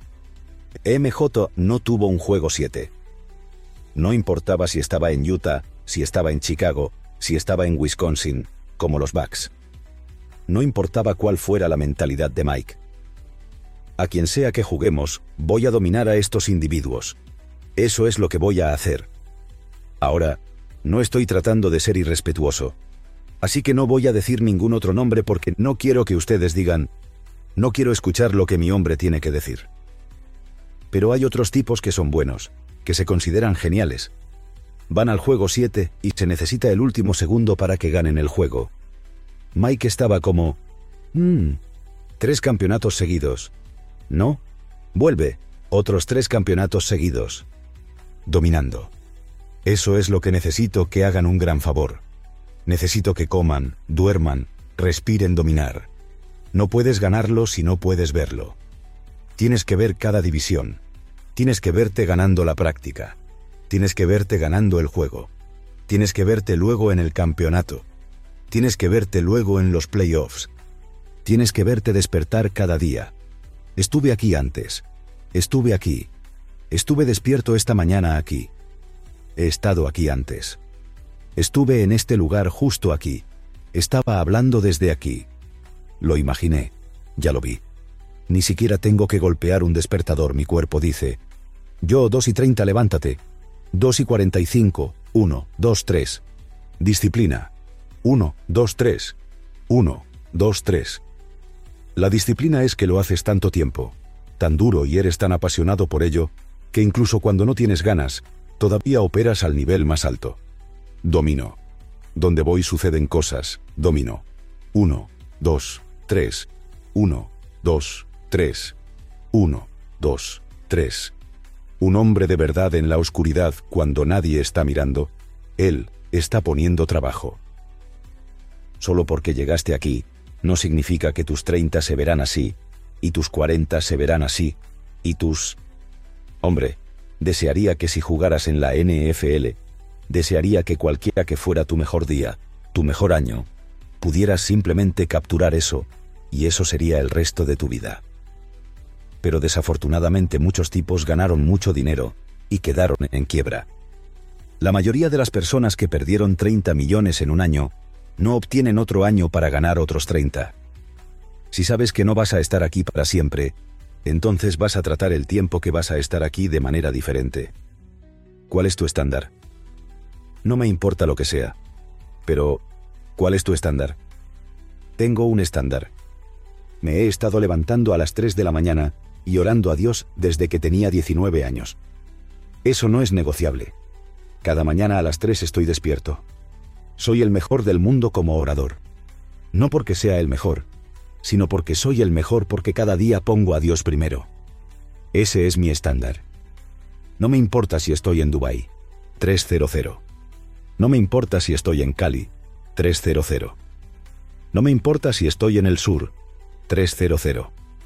M J no tuvo un juego siete. No importaba si estaba en Utah, si estaba en Chicago, si estaba en Wisconsin, como los Bucks. No importaba cuál fuera la mentalidad de Mike. A quien sea que juguemos, voy a dominar a estos individuos. Eso es lo que voy a hacer. Ahora, no estoy tratando de ser irrespetuoso. Así que no voy a decir ningún otro nombre porque no quiero que ustedes digan, no quiero escuchar lo que mi hombre tiene que decir. Pero hay otros tipos que son buenos, que se consideran geniales. Van al juego siete y se necesita el último segundo para que ganen el juego. Mike estaba como, mmm, tres campeonatos seguidos. No, vuelve, otros tres campeonatos seguidos. Dominando. Eso es lo que necesito que hagan un gran favor. Necesito que coman, duerman, respiren dominar. No puedes ganarlo si no puedes verlo. Tienes que ver cada división. Tienes que verte ganando la práctica. Tienes que verte ganando el juego. Tienes que verte luego en el campeonato. Tienes que verte luego en los playoffs. Tienes que verte despertar cada día. Estuve aquí antes. Estuve aquí. Estuve despierto esta mañana aquí. He estado aquí antes. Estuve en este lugar justo aquí. Estaba hablando desde aquí. Lo imaginé. Ya lo vi. Ni siquiera tengo que golpear un despertador. Mi cuerpo dice, yo dos y treinta levántate. dos y cuarenta y cinco. uno, dos, tres. Disciplina. uno, dos, tres. uno, dos, tres. La disciplina es que lo haces tanto tiempo, tan duro y eres tan apasionado por ello, que incluso cuando no tienes ganas, todavía operas al nivel más alto. Domino. Donde voy suceden cosas. Domino. uno, dos, tres. uno, dos, tres. uno, dos, tres. Un hombre de verdad en la oscuridad cuando nadie está mirando, él está poniendo trabajo. Solo porque llegaste aquí, no significa que tus treinta se verán así, y tus cuarenta se verán así, y tus... Hombre, desearía que si jugaras en la N F L, desearía que cualquiera que fuera tu mejor día, tu mejor año, pudieras simplemente capturar eso, y eso sería el resto de tu vida. Pero desafortunadamente muchos tipos ganaron mucho dinero, y quedaron en quiebra. La mayoría de las personas que perdieron treinta millones en un año, no obtienen otro año para ganar otros treinta. Si sabes que no vas a estar aquí para siempre, entonces vas a tratar el tiempo que vas a estar aquí de manera diferente. ¿Cuál es tu estándar? No me importa lo que sea. Pero, ¿cuál es tu estándar? Tengo un estándar. Me he estado levantando a las tres de la mañana y orando a Dios desde que tenía diecinueve años. Eso no es negociable. Cada mañana a las tres estoy despierto. Soy el mejor del mundo como orador. No porque sea el mejor, sino porque soy el mejor porque cada día pongo a Dios primero. Ese es mi estándar. No me importa si estoy en Dubái, trescientos. No me importa si estoy en Cali, trescientos. No me importa si estoy en el sur, trescientos.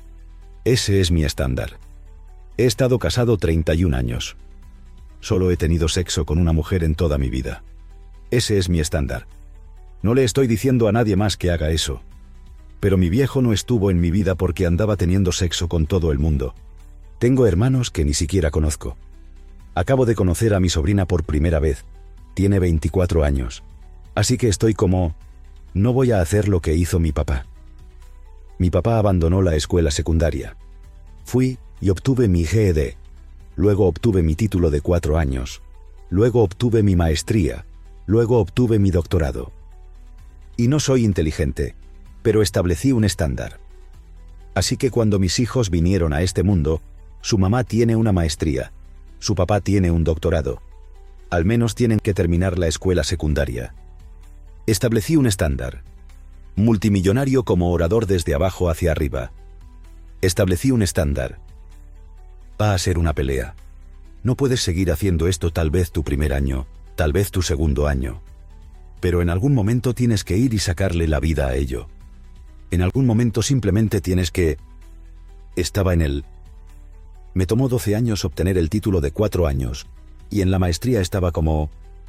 Ese es mi estándar. He estado casado treinta y un años. Solo he tenido sexo con una mujer en toda mi vida. Ese es mi estándar. No le estoy diciendo a nadie más que haga eso. Pero mi viejo no estuvo en mi vida porque andaba teniendo sexo con todo el mundo. Tengo hermanos que ni siquiera conozco. Acabo de conocer a mi sobrina por primera vez. Tiene veinticuatro años. Así que estoy como... No voy a hacer lo que hizo mi papá. Mi papá abandonó la escuela secundaria. Fui y obtuve mi G E D. Luego obtuve mi título de cuatro años. Luego obtuve mi maestría. Luego obtuve mi doctorado. Y no soy inteligente, pero establecí un estándar. Así que cuando mis hijos vinieron a este mundo, su mamá tiene una maestría, su papá tiene un doctorado. Al menos tienen que terminar la escuela secundaria. Establecí un estándar. Multimillonario como orador desde abajo hacia arriba. Establecí un estándar. Va a ser una pelea. No puedes seguir haciendo esto tal vez tu primer año, tal vez tu segundo año. Pero en algún momento tienes que ir y sacarle la vida a ello. En algún momento simplemente tienes que... Estaba en él. Me tomó doce años obtener el título de cuatro años, y en la maestría estaba como...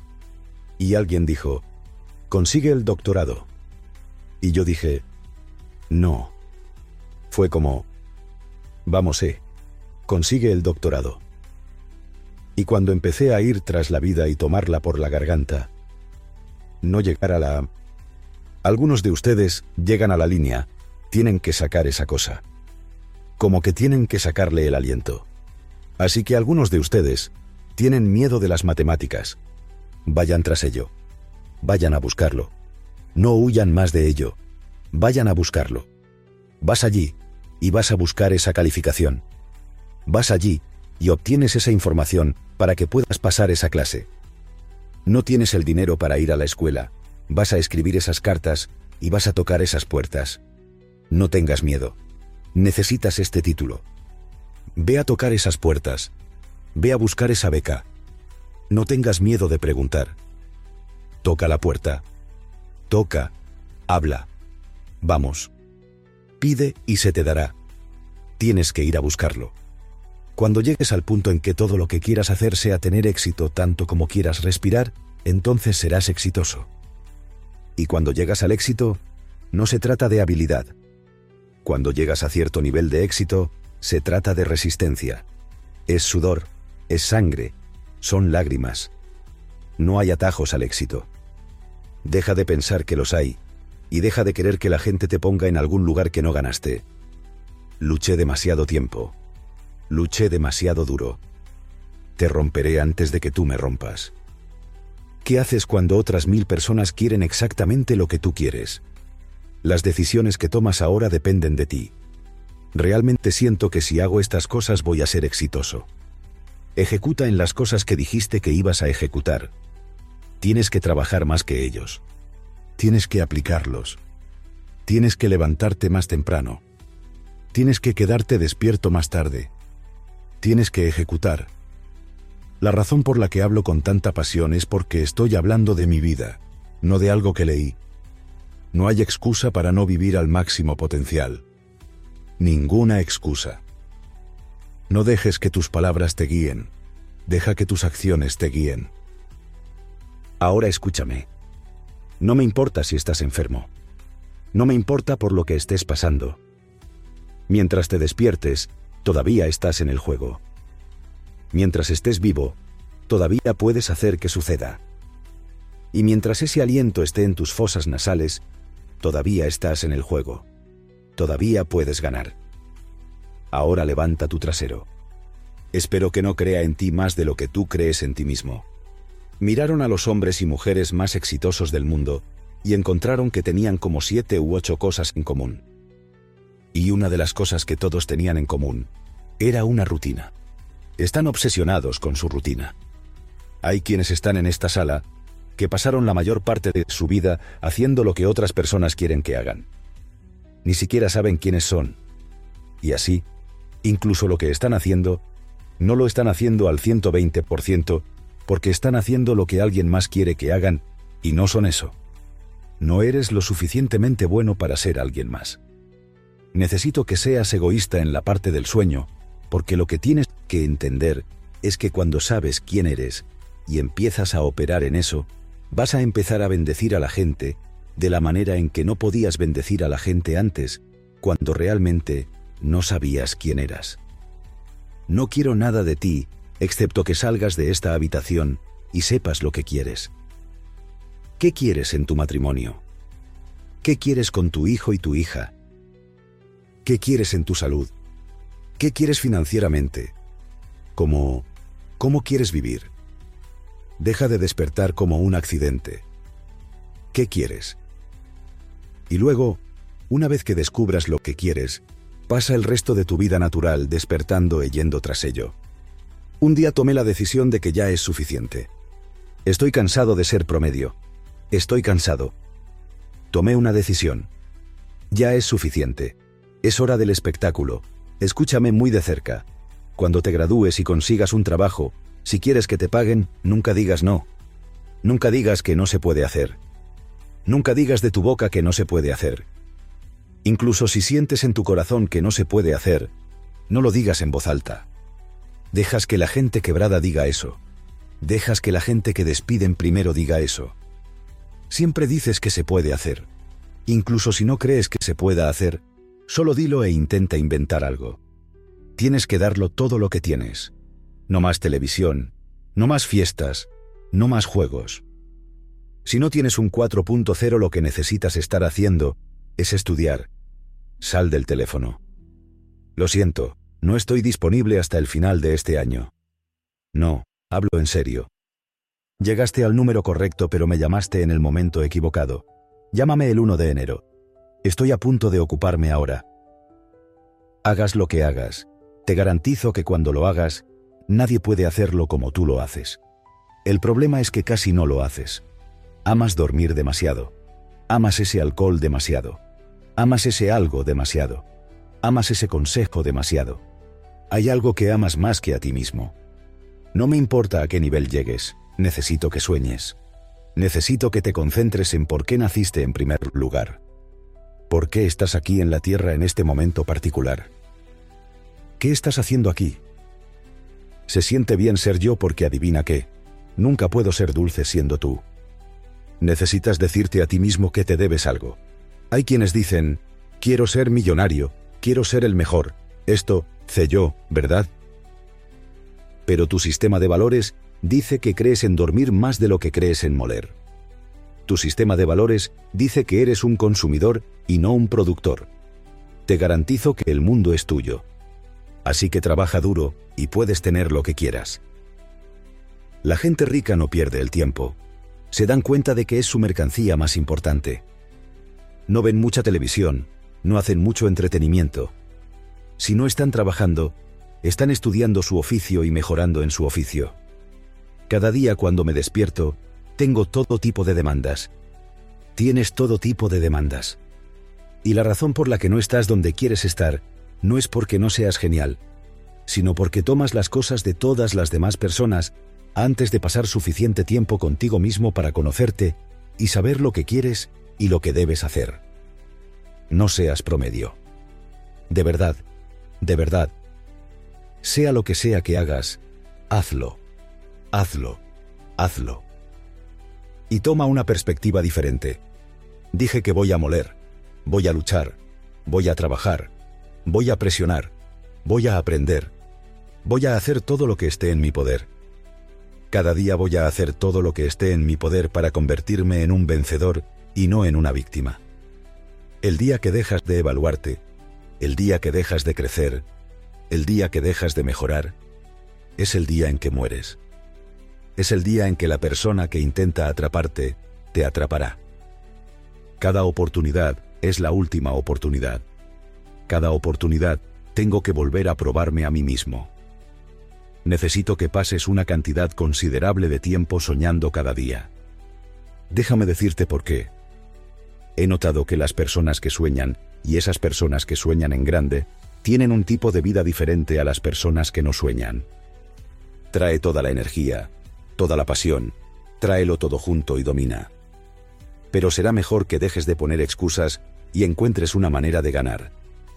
Y alguien dijo, consigue el doctorado. Y yo dije, no. Fue como, vamos, eh, consigue el doctorado. Y cuando empecé a ir tras la vida y tomarla por la garganta, no llegar a la... Algunos de ustedes llegan a la línea, tienen que sacar esa cosa. Como que tienen que sacarle el aliento. Así que algunos de ustedes tienen miedo de las matemáticas. Vayan tras ello. Vayan a buscarlo. No huyan más de ello. Vayan a buscarlo. Vas allí y vas a buscar esa calificación. Vas allí y obtienes esa información para que puedas pasar esa clase. No tienes el dinero para ir a la escuela. Vas a escribir esas cartas y vas a tocar esas puertas. No tengas miedo. Necesitas este título. Ve a tocar esas puertas. Ve a buscar esa beca. No tengas miedo de preguntar. Toca la puerta. Toca. Habla. Vamos. Pide y se te dará. Tienes que ir a buscarlo. Cuando llegues al punto en que todo lo que quieras hacer sea tener éxito tanto como quieras respirar, entonces serás exitoso. Y cuando llegas al éxito, no se trata de habilidad. Cuando llegas a cierto nivel de éxito, se trata de resistencia. Es sudor, es sangre, son lágrimas. No hay atajos al éxito. Deja de pensar que los hay, y deja de querer que la gente te ponga en algún lugar que no ganaste. Luché demasiado tiempo. Luché demasiado duro. Te romperé antes de que tú me rompas. ¿Qué haces cuando otras mil personas quieren exactamente lo que tú quieres? Las decisiones que tomas ahora dependen de ti. Realmente siento que si hago estas cosas voy a ser exitoso. Ejecuta en las cosas que dijiste que ibas a ejecutar. Tienes que trabajar más que ellos. Tienes que aplicarlos. Tienes que levantarte más temprano. Tienes que quedarte despierto más tarde. Tienes que ejecutar. La razón por la que hablo con tanta pasión es porque estoy hablando de mi vida, no de algo que leí. No hay excusa para no vivir al máximo potencial. Ninguna excusa. No dejes que tus palabras te guíen. Deja que tus acciones te guíen. Ahora escúchame. No me importa si estás enfermo. No me importa por lo que estés pasando. Mientras te despiertes, todavía estás en el juego. Mientras estés vivo, todavía puedes hacer que suceda. Y mientras ese aliento esté en tus fosas nasales, todavía estás en el juego. Todavía puedes ganar. Ahora levanta tu trasero. Espero que no crea en ti más de lo que tú crees en ti mismo. Miraron a los hombres y mujeres más exitosos del mundo y encontraron que tenían como siete u ocho cosas en común. Y una de las cosas que todos tenían en común era una rutina. Están obsesionados con su rutina. Hay quienes están en esta sala que pasaron la mayor parte de su vida haciendo lo que otras personas quieren que hagan. Ni siquiera saben quiénes son. Y así, incluso lo que están haciendo, no lo están haciendo al ciento veinte por ciento porque están haciendo lo que alguien más quiere que hagan y no son eso. No eres lo suficientemente bueno para ser alguien más. Necesito que seas egoísta en la parte del sueño, porque lo que tienes que entender es que cuando sabes quién eres y empiezas a operar en eso, vas a empezar a bendecir a la gente de la manera en que no podías bendecir a la gente antes, cuando realmente no sabías quién eras. No quiero nada de ti, excepto que salgas de esta habitación y sepas lo que quieres. ¿Qué quieres en tu matrimonio? ¿Qué quieres con tu hijo y tu hija? ¿Qué quieres en tu salud? ¿Qué quieres financieramente? ¿Cómo, cómo quieres vivir? Deja de despertar como un accidente. ¿Qué quieres? Y luego, una vez que descubras lo que quieres, pasa el resto de tu vida natural despertando y yendo tras ello. Un día tomé la decisión de que ya es suficiente. Estoy cansado de ser promedio. Estoy cansado. Tomé una decisión. Ya es suficiente. Es hora del espectáculo. Escúchame muy de cerca. Cuando te gradúes y consigas un trabajo, si quieres que te paguen, nunca digas no. Nunca digas que no se puede hacer. Nunca digas de tu boca que no se puede hacer. Incluso si sientes en tu corazón que no se puede hacer, no lo digas en voz alta. Dejas que la gente quebrada diga eso. Dejas que la gente que despiden primero diga eso. Siempre dices que se puede hacer. Incluso si no crees que se pueda hacer, solo dilo e intenta inventar algo. Tienes que darlo todo lo que tienes. No más televisión, no más fiestas, no más juegos. Si no tienes un cuatro punto cero, lo que necesitas estar haciendo es estudiar. Sal del teléfono. Lo siento, no estoy disponible hasta el final de este año. No, hablo en serio. Llegaste al número correcto, pero me llamaste en el momento equivocado. Llámame el uno de enero. Estoy a punto de ocuparme ahora. Hagas lo que hagas, te garantizo que cuando lo hagas, nadie puede hacerlo como tú lo haces. El problema es que casi no lo haces. Amas dormir demasiado. Amas ese alcohol demasiado. Amas ese algo demasiado. Amas ese consejo demasiado. Hay algo que amas más que a ti mismo. No me importa a qué nivel llegues, necesito que sueñes. Necesito que te concentres en por qué naciste en primer lugar. ¿Por qué estás aquí en la Tierra en este momento particular? ¿Qué estás haciendo aquí? Se siente bien ser yo porque adivina qué, nunca puedo ser dulce siendo tú. Necesitas decirte a ti mismo que te debes algo. Hay quienes dicen, quiero ser millonario, quiero ser el mejor, esto, sé yo, ¿verdad? Pero tu sistema de valores dice que crees en dormir más de lo que crees en moler. Tu sistema de valores dice que eres un consumidor y no un productor. Te garantizo que el mundo es tuyo. Así que trabaja duro y puedes tener lo que quieras. La gente rica no pierde el tiempo. Se dan cuenta de que es su mercancía más importante. No ven mucha televisión, no hacen mucho entretenimiento. Si no están trabajando, están estudiando su oficio y mejorando en su oficio. Cada día cuando me despierto, tengo todo tipo de demandas. Tienes todo tipo de demandas. Y la razón por la que no estás donde quieres estar no es porque no seas genial, sino porque tomas las cosas de todas las demás personas antes de pasar suficiente tiempo contigo mismo para conocerte y saber lo que quieres y lo que debes hacer. No seas promedio. De verdad, de verdad. Sea lo que sea que hagas, hazlo, hazlo, hazlo. Y toma una perspectiva diferente. Dije que voy a moler, voy a luchar, voy a trabajar, voy a presionar, voy a aprender, voy a hacer todo lo que esté en mi poder. Cada día voy a hacer todo lo que esté en mi poder para convertirme en un vencedor y no en una víctima. El día que dejas de evaluarte, el día que dejas de crecer, el día que dejas de mejorar, es el día en que mueres. Es el día en que la persona que intenta atraparte, te atrapará. Cada oportunidad es la última oportunidad. Cada oportunidad tengo que volver a probarme a mí mismo. Necesito que pases una cantidad considerable de tiempo soñando cada día. Déjame decirte por qué. He notado que las personas que sueñan, y esas personas que sueñan en grande, tienen un tipo de vida diferente a las personas que no sueñan. Trae toda la energía, toda la pasión, tráelo todo junto y domina. Pero será mejor que dejes de poner excusas y encuentres una manera de ganar.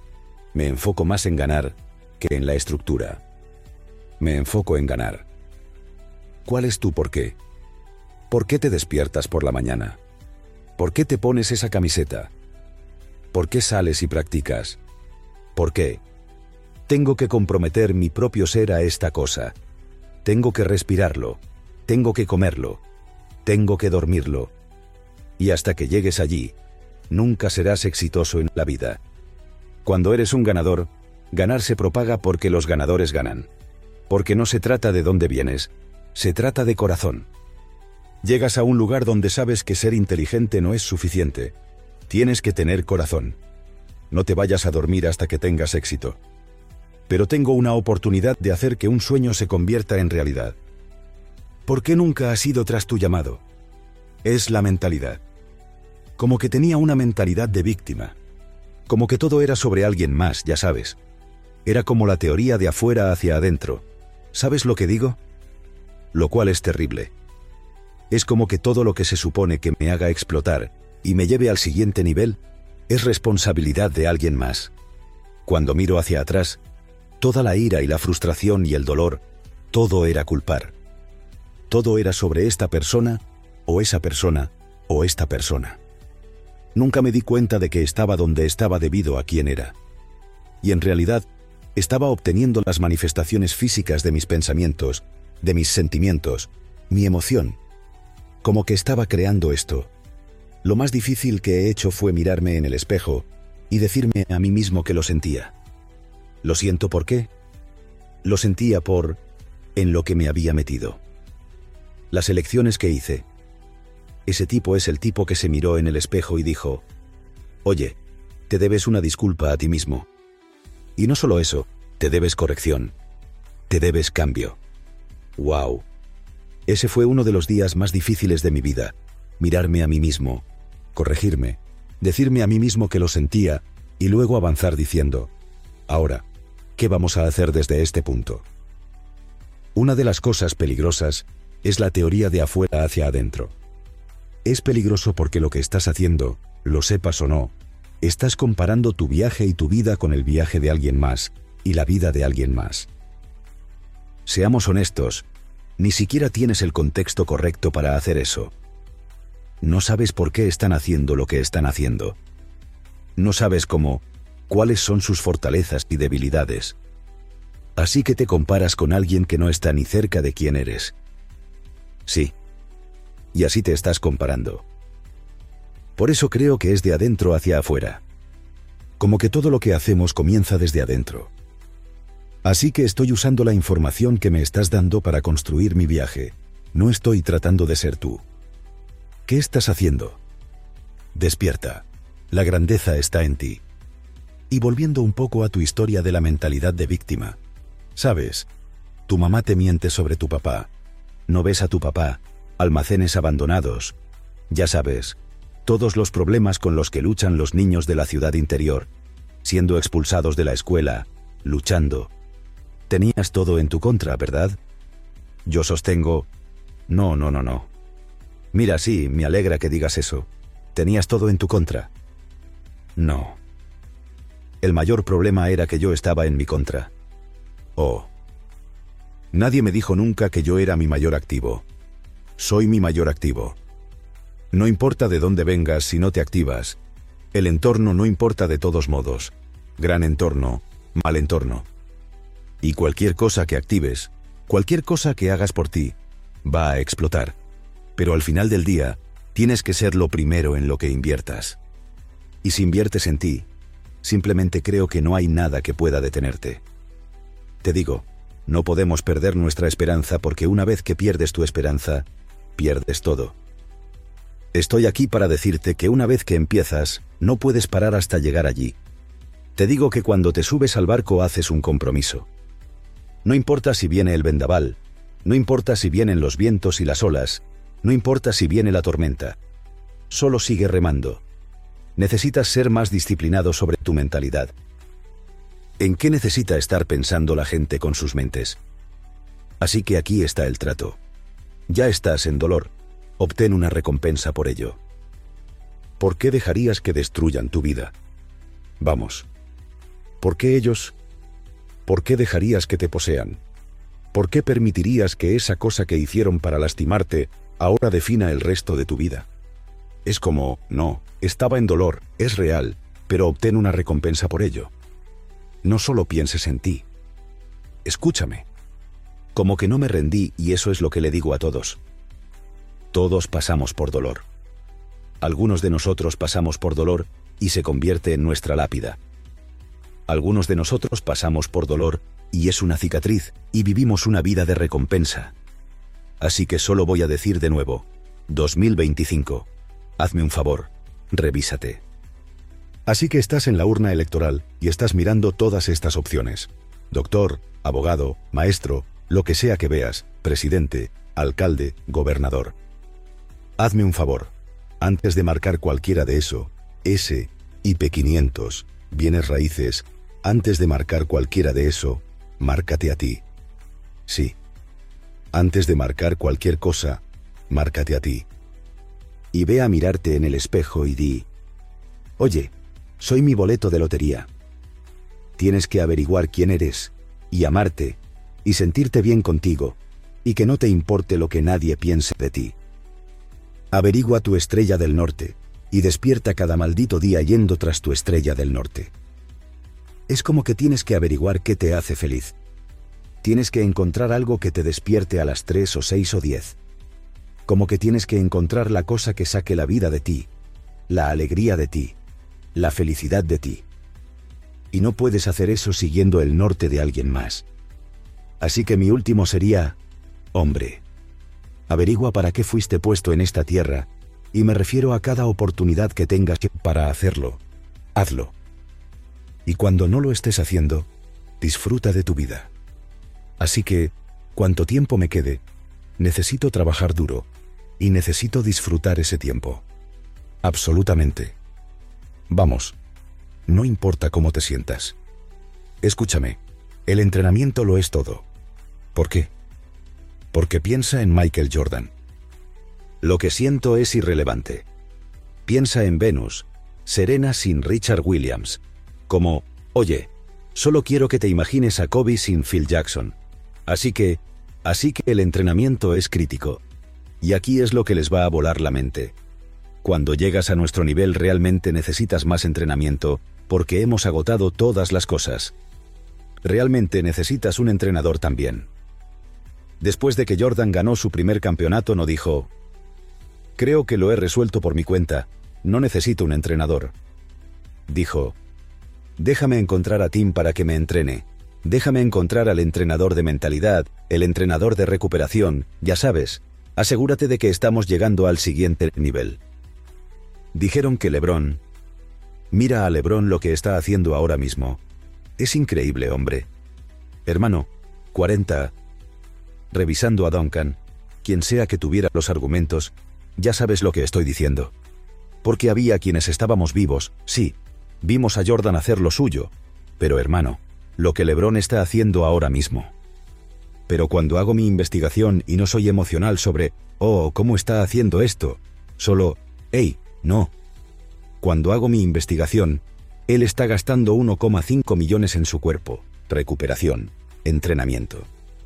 Me enfoco más en ganar que en la estructura. Me enfoco en ganar. ¿Cuál es tu por qué? ¿Por qué te despiertas por la mañana? ¿Por qué te pones esa camiseta? ¿Por qué sales y practicas? ¿Por qué? Tengo que comprometer mi propio ser a esta cosa. Tengo que respirarlo. Tengo que comerlo. Tengo que dormirlo. Y hasta que llegues allí, nunca serás exitoso en la vida. Cuando eres un ganador, ganar se propaga porque los ganadores ganan. Porque no se trata de dónde vienes, se trata de corazón. Llegas a un lugar donde sabes que ser inteligente no es suficiente. Tienes que tener corazón. No te vayas a dormir hasta que tengas éxito. Pero tengo una oportunidad de hacer que un sueño se convierta en realidad. ¿Por qué nunca has ido tras tu llamado? Es la mentalidad. Como que tenía una mentalidad de víctima. Como que todo era sobre alguien más, ya sabes. Era como la teoría de afuera hacia adentro. ¿Sabes lo que digo? Lo cual es terrible. Es como que todo lo que se supone que me haga explotar y me lleve al siguiente nivel es responsabilidad de alguien más. Cuando miro hacia atrás, toda la ira y la frustración y el dolor, todo era culpar. Todo era sobre esta persona, o esa persona, o esta persona. Nunca me di cuenta de que estaba donde estaba debido a quién era. Y en realidad, estaba obteniendo las manifestaciones físicas de mis pensamientos, de mis sentimientos, mi emoción. Como que estaba creando esto. Lo más difícil que he hecho fue mirarme en el espejo y decirme a mí mismo que lo sentía. Lo siento, ¿por qué? Lo sentía por en lo que me había metido. Las elecciones que hice. Ese tipo es el tipo que se miró en el espejo y dijo: oye, te debes una disculpa a ti mismo. Y no solo eso, te debes corrección. Te debes cambio. ¡Wow! Ese fue uno de los días más difíciles de mi vida. Mirarme a mí mismo, corregirme, decirme a mí mismo que lo sentía y luego avanzar diciendo: ahora, ¿qué vamos a hacer desde este punto? Una de las cosas peligrosas es la teoría de afuera hacia adentro. Es peligroso porque lo que estás haciendo, lo sepas o no, estás comparando tu viaje y tu vida con el viaje de alguien más y la vida de alguien más. Seamos honestos, ni siquiera tienes el contexto correcto para hacer eso. No sabes por qué están haciendo lo que están haciendo. No sabes cómo, cuáles son sus fortalezas y debilidades. Así que te comparas con alguien que no está ni cerca de quién eres. Sí. Y así te estás comparando. Por eso creo que es de adentro hacia afuera. Como que todo lo que hacemos comienza desde adentro. Así que estoy usando la información que me estás dando para construir mi viaje. No estoy tratando de ser tú. ¿Qué estás haciendo? Despierta. La grandeza está en ti. Y volviendo un poco a tu historia de la mentalidad de víctima. ¿Sabes? Tu mamá te miente sobre tu papá. No ves a tu papá. Almacenes abandonados. Ya sabes, todos los problemas con los que luchan los niños de la ciudad interior, siendo expulsados de la escuela, luchando. Tenías todo en tu contra, ¿verdad? Yo sostengo, no, no, no, no. Mira, sí, me alegra que digas eso. Tenías todo en tu contra. No. El mayor problema era que yo estaba en mi contra. Oh. Nadie me dijo nunca que yo era mi mayor activo. Soy mi mayor activo. No importa de dónde vengas si no te activas. El entorno no importa de todos modos. Gran entorno, mal entorno. Y cualquier cosa que actives, cualquier cosa que hagas por ti, va a explotar. Pero al final del día, tienes que ser lo primero en lo que inviertas. Y si inviertes en ti, simplemente creo que no hay nada que pueda detenerte. Te digo, no podemos perder nuestra esperanza porque una vez que pierdes tu esperanza, pierdes todo. Estoy aquí para decirte que una vez que empiezas, no puedes parar hasta llegar allí. Te digo que cuando te subes al barco haces un compromiso. No importa si viene el vendaval, no importa si vienen los vientos y las olas, no importa si viene la tormenta. Solo sigue remando. Necesitas ser más disciplinado sobre tu mentalidad. ¿En qué necesita estar pensando la gente con sus mentes? Así que aquí está el trato. Ya estás en dolor. Obtén una recompensa por ello. ¿Por qué dejarías que destruyan tu vida? Vamos. ¿Por qué ellos? ¿Por qué dejarías que te posean? ¿Por qué permitirías que esa cosa que hicieron para lastimarte ahora defina el resto de tu vida? Es como, no, estaba en dolor, es real, pero obtén una recompensa por ello. No solo pienses en ti. Escúchame. Como que no me rendí y eso es lo que le digo a todos. Todos pasamos por dolor. Algunos de nosotros pasamos por dolor y se convierte en nuestra lápida. Algunos de nosotros pasamos por dolor y es una cicatriz y vivimos una vida de recompensa. Así que solo voy a decir de nuevo, dos mil veinticinco, hazme un favor, revísate. Así que estás en la urna electoral y estás mirando todas estas opciones. Doctor, abogado, maestro, lo que sea que veas, presidente, alcalde, gobernador. Hazme un favor, antes de marcar cualquiera de eso, S, I P quinientos, bienes raíces, antes de marcar cualquiera de eso, márcate a ti. Sí. Antes de marcar cualquier cosa, márcate a ti. Y ve a mirarte en el espejo y di, oye, soy mi boleto de lotería. Tienes que averiguar quién eres, y amarte, y sentirte bien contigo, y que no te importe lo que nadie piense de ti. Averigua tu estrella del norte, y despierta cada maldito día yendo tras tu estrella del norte. Es como que tienes que averiguar qué te hace feliz. Tienes que encontrar algo que te despierte a las tres o seis o diez. como que tienes que encontrar la cosa que saque la vida de ti, la alegría de ti, la felicidad de ti. Y no puedes hacer eso siguiendo el norte de alguien más. Así que mi último sería, hombre, averigua para qué fuiste puesto en esta tierra, y me refiero a cada oportunidad que tengas para hacerlo. Hazlo. Y cuando no lo estés haciendo, disfruta de tu vida. Así que, cuanto tiempo me quede, necesito trabajar duro, y necesito disfrutar ese tiempo. Absolutamente. Vamos, no importa cómo te sientas. Escúchame, el entrenamiento lo es todo. ¿Por qué? Porque piensa en Michael Jordan. Lo que siento es irrelevante. Piensa en Venus, Serena sin Richard Williams. Como, oye, solo quiero que te imagines a Kobe sin Phil Jackson. Así que, así que el entrenamiento es crítico. Y aquí es lo que les va a volar la mente. Cuando llegas a nuestro nivel realmente necesitas más entrenamiento, porque hemos agotado todas las cosas. Realmente necesitas un entrenador también. Después de que Jordan ganó su primer campeonato, no dijo, creo que lo he resuelto por mi cuenta, no necesito un entrenador. Dijo, déjame encontrar a Tim para que me entrene, déjame encontrar al entrenador de mentalidad, el entrenador de recuperación, ya sabes, asegúrate de que estamos llegando al siguiente nivel. Dijeron que LeBron, mira a LeBron lo que está haciendo ahora mismo. Es increíble, hombre. Hermano, cuarenta. Revisando a Duncan, quien sea que tuviera los argumentos, ya sabes lo que estoy diciendo. Porque había quienes estábamos vivos, sí, vimos a Jordan hacer lo suyo, pero hermano, lo que LeBron está haciendo ahora mismo. Pero cuando hago mi investigación y no soy emocional sobre, oh, ¿cómo está haciendo esto? Solo, hey, no. Cuando hago mi investigación, él está gastando uno coma cinco millones en su cuerpo, recuperación, entrenamiento.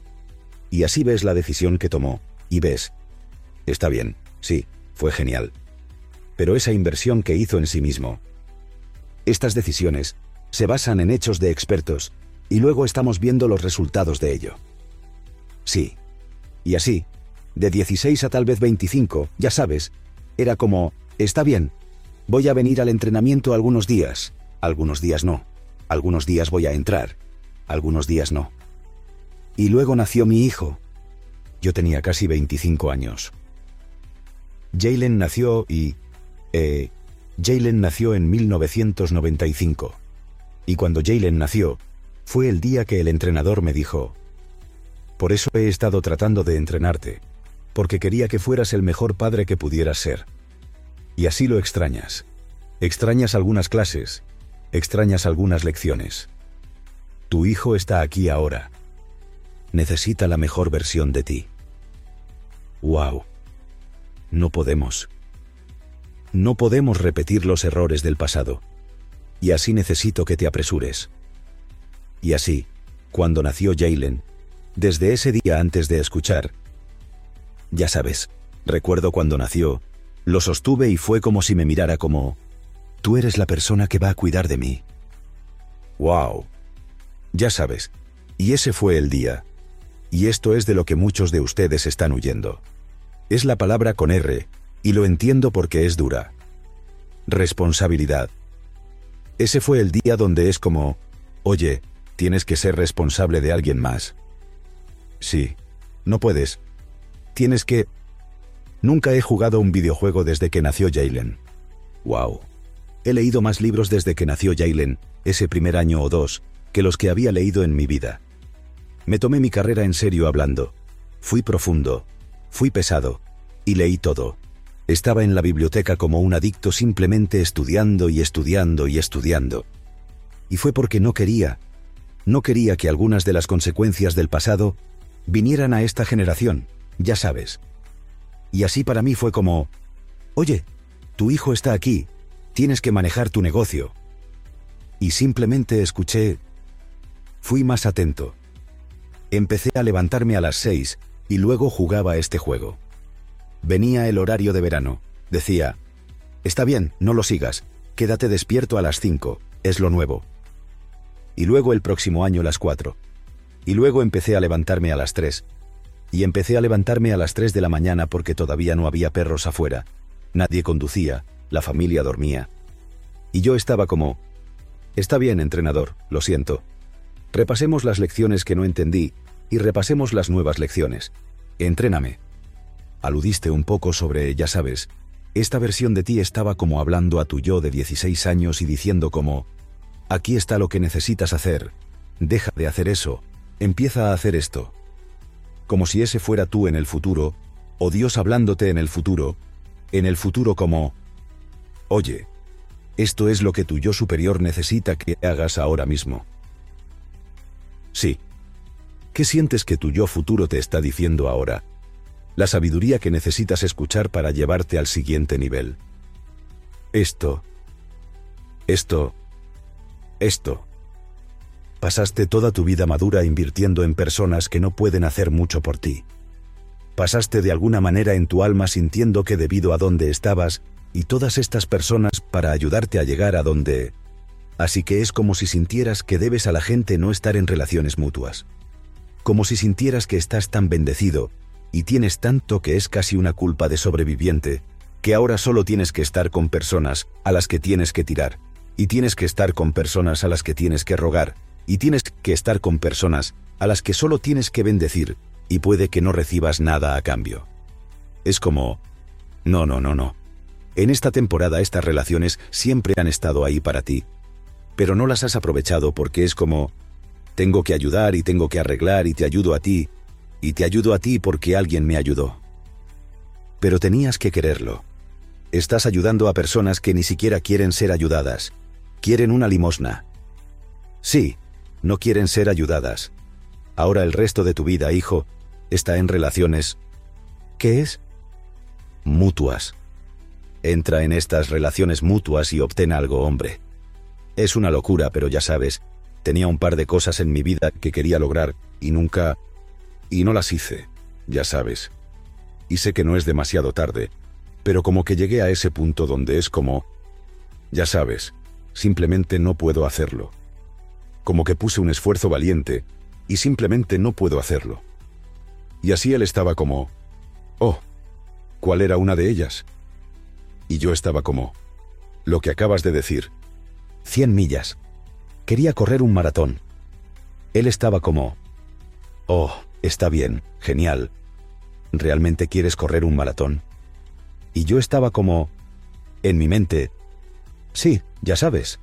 Y así ves la decisión que tomó, y ves, está bien, sí, fue genial. Pero esa inversión que hizo en sí mismo. Estas decisiones se basan en hechos de expertos, y luego estamos viendo los resultados de ello. Sí. Y así, de dieciséis a tal vez veinticinco, ya sabes, era como, está bien, voy a venir al entrenamiento algunos días, algunos días no, algunos días voy a entrar, algunos días no. Y luego nació mi hijo. Yo tenía casi veinticinco años. Jalen nació y... Eh, Jalen nació en mil novecientos noventa y cinco. Y cuando Jalen nació, fue el día que el entrenador me dijo, por eso he estado tratando de entrenarte, porque quería que fueras el mejor padre que pudieras ser. Y así lo extrañas. Extrañas algunas clases, extrañas algunas lecciones. Tu hijo está aquí ahora. Necesita la mejor versión de ti. ¡Wow! No podemos. No podemos repetir los errores del pasado. Y así necesito que te apresures. Y así, cuando nació Jalen, desde ese día antes de escuchar, ya sabes, recuerdo cuando nació, lo sostuve y fue como si me mirara como, tú eres la persona que va a cuidar de mí. ¡Wow! Ya sabes, y ese fue el día. Y esto es de lo que muchos de ustedes están huyendo. Es la palabra con R, y lo entiendo porque es dura. Responsabilidad. Ese fue el día donde es como, oye, tienes que ser responsable de alguien más. Sí, no puedes. Tienes que... Nunca he jugado un videojuego desde que nació Jalen. Wow. He leído más libros desde que nació Jalen, ese primer año o dos, que los que había leído en mi vida. Me tomé mi carrera en serio hablando. Fui profundo, fui pesado, y leí todo. Estaba en la biblioteca como un adicto simplemente estudiando y estudiando y estudiando. Y fue porque no quería, no quería que algunas de las consecuencias del pasado vinieran a esta generación, ya sabes. Y así para mí fue como, oye, tu hijo está aquí, tienes que manejar tu negocio. Y simplemente escuché, fui más atento. Empecé a levantarme a las seis y luego jugaba este juego. Venía el horario de verano. Decía, está bien, no lo sigas, quédate despierto a las cinco, es lo nuevo. Y luego el próximo año las cuatro. Y luego empecé a levantarme a las tres. Y empecé a levantarme a las tres de la mañana porque todavía no había perros afuera. Nadie conducía, la familia dormía. Y yo estaba como, está bien, entrenador, lo siento. Repasemos las lecciones que no entendí y repasemos las nuevas lecciones. Entréname. Aludiste un poco sobre, ya sabes, esta versión de ti estaba como hablando a tu yo de dieciséis años y diciendo como, aquí está lo que necesitas hacer, deja de hacer eso, empieza a hacer esto. Como si ese fuera tú en el futuro, o Dios hablándote en el futuro, en el futuro como, oye, esto es lo que tu yo superior necesita que hagas ahora mismo. Sí. ¿Qué sientes que tu yo futuro te está diciendo ahora? La sabiduría que necesitas escuchar para llevarte al siguiente nivel. Esto. Esto. Esto. Pasaste toda tu vida madura invirtiendo en personas que no pueden hacer mucho por ti. Pasaste de alguna manera en tu alma sintiendo que debido a donde estabas, y todas estas personas para ayudarte a llegar a donde... Así que es como si sintieras que debes a la gente no estar en relaciones mutuas. Como si sintieras que estás tan bendecido, y tienes tanto que es casi una culpa de sobreviviente, que ahora solo tienes que estar con personas a las que tienes que tirar, y tienes que estar con personas a las que tienes que rogar, y tienes que estar con personas a las que solo tienes que bendecir, y puede que no recibas nada a cambio. Es como, no, no, no, no. En esta temporada estas relaciones siempre han estado ahí para ti, pero no las has aprovechado porque es como, tengo que ayudar y tengo que arreglar y te ayudo a ti, y te ayudo a ti porque alguien me ayudó. Pero tenías que quererlo. Estás ayudando a personas que ni siquiera quieren ser ayudadas. Quieren una limosna. Sí, no quieren ser ayudadas. Ahora el resto de tu vida, hijo, está en relaciones... ¿Qué es? Mutuas. Entra en estas relaciones mutuas y obtén algo, hombre. Es una locura, pero ya sabes, tenía un par de cosas en mi vida que quería lograr y nunca... Y no las hice, ya sabes. Y sé que no es demasiado tarde, pero como que llegué a ese punto donde es como... Ya sabes, simplemente no puedo hacerlo. Como que puse un esfuerzo valiente y simplemente no puedo hacerlo. Y así él estaba como... Oh, ¿cuál era una de ellas? Y yo estaba como... Lo que acabas de decir. Cien millas. Quería correr un maratón. Él estaba como... Oh... Está bien, genial. ¿Realmente quieres correr un maratón? Y yo estaba como... En mi mente... Sí, ya sabes.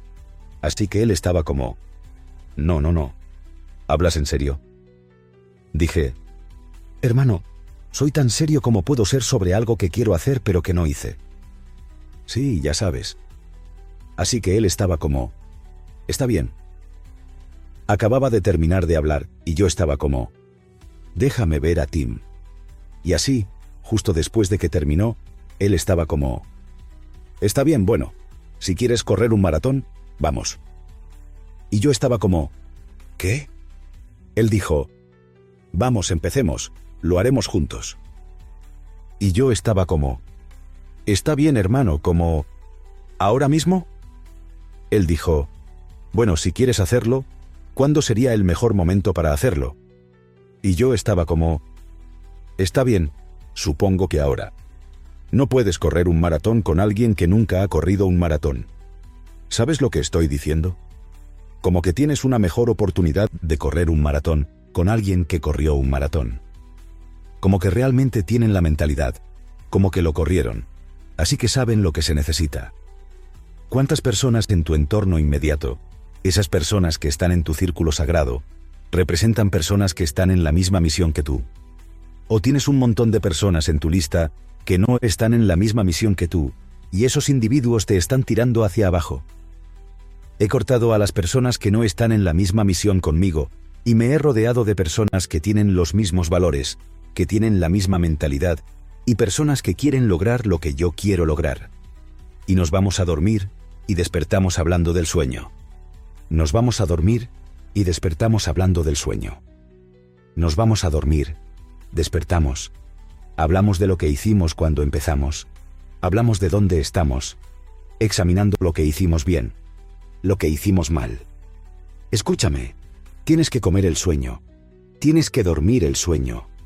Así que él estaba como... No, no, no. ¿Hablas en serio? Dije... Hermano, soy tan serio como puedo ser sobre algo que quiero hacer pero que no hice. Sí, ya sabes. Así que él estaba como... Está bien. Acababa de terminar de hablar y yo estaba como... Déjame ver a Tim. Y así, justo después de que terminó, él estaba como... Está bien, bueno, si quieres correr un maratón, vamos. Y yo estaba como... ¿Qué? Él dijo... Vamos, empecemos, lo haremos juntos. Y yo estaba como... Está bien, hermano, como... ¿Ahora mismo? Él dijo... Bueno, si quieres hacerlo, ¿cuándo sería el mejor momento para hacerlo? Y yo estaba como... Está bien, supongo que ahora. No puedes correr un maratón con alguien que nunca ha corrido un maratón. ¿Sabes lo que estoy diciendo? Como que tienes una mejor oportunidad de correr un maratón con alguien que corrió un maratón. Como que realmente tienen la mentalidad, como que lo corrieron, así que saben lo que se necesita. ¿Cuántas personas en tu entorno inmediato, esas personas que están en tu círculo sagrado, representan personas que están en la misma misión que tú? ¿O tienes un montón de personas en tu lista que no están en la misma misión que tú, y esos individuos te están tirando hacia abajo? He cortado a las personas que no están en la misma misión conmigo, y me he rodeado de personas que tienen los mismos valores, que tienen la misma mentalidad, y personas que quieren lograr lo que yo quiero lograr. Y nos vamos a dormir, y despertamos hablando del sueño. Nos vamos a dormir, y despertamos hablando del sueño. Nos vamos a dormir, despertamos, hablamos de lo que hicimos cuando empezamos, hablamos de dónde estamos, examinando lo que hicimos bien, lo que hicimos mal. Escúchame, tienes que comer el sueño, tienes que dormir el sueño,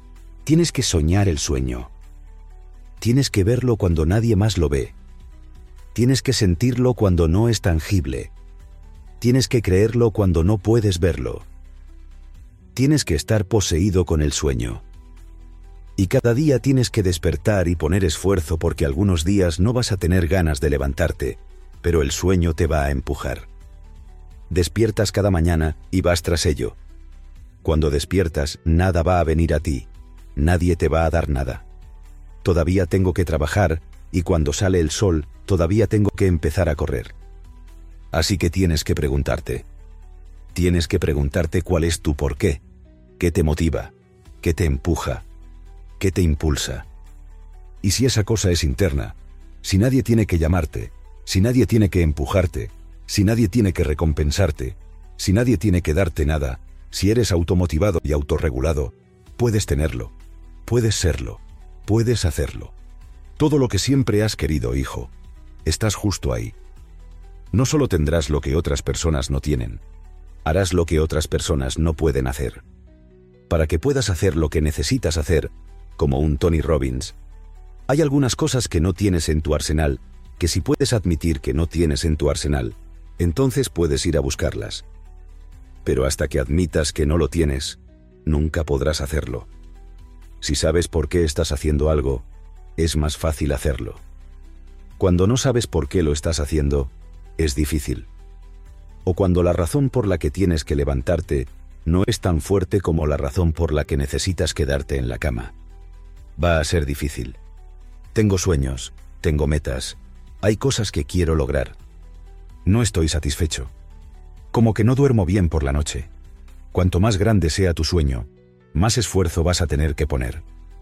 Tienes que soñar el sueño. Tienes que verlo cuando nadie más lo ve. Tienes que sentirlo cuando no es tangible. Tienes que creerlo cuando no puedes verlo. Tienes que estar poseído con el sueño. Y cada día tienes que despertar y poner esfuerzo porque algunos días no vas a tener ganas de levantarte, pero el sueño te va a empujar. Despiertas cada mañana y vas tras ello. Cuando despiertas, nada va a venir a ti. Nadie te va a dar nada. Todavía tengo que trabajar y cuando sale el sol, todavía tengo que empezar a correr. Así que tienes que preguntarte. Tienes que preguntarte cuál es tu porqué, qué te motiva, qué te empuja, qué te impulsa. Y si esa cosa es interna, si nadie tiene que llamarte, si nadie tiene que empujarte, si nadie tiene que recompensarte, si nadie tiene que darte nada, si eres automotivado y autorregulado, puedes tenerlo, puedes serlo, puedes hacerlo. Todo lo que siempre has querido, hijo. Estás justo ahí. No solo tendrás lo que otras personas no tienen, harás lo que otras personas no pueden hacer. Para que puedas hacer lo que necesitas hacer, como un Tony Robbins, hay algunas cosas que no tienes en tu arsenal, que si puedes admitir que no tienes en tu arsenal, entonces puedes ir a buscarlas. Pero hasta que admitas que no lo tienes, nunca podrás hacerlo. Si sabes por qué estás haciendo algo, es más fácil hacerlo. Cuando no sabes por qué lo estás haciendo, es difícil. O cuando la razón por la que tienes que levantarte no es tan fuerte como la razón por la que necesitas quedarte en la cama. Va a ser difícil. Tengo sueños, tengo metas, hay cosas que quiero lograr. No estoy satisfecho. Como que no duermo bien por la noche. Cuanto más grande sea tu sueño, más esfuerzo vas a tener que poner.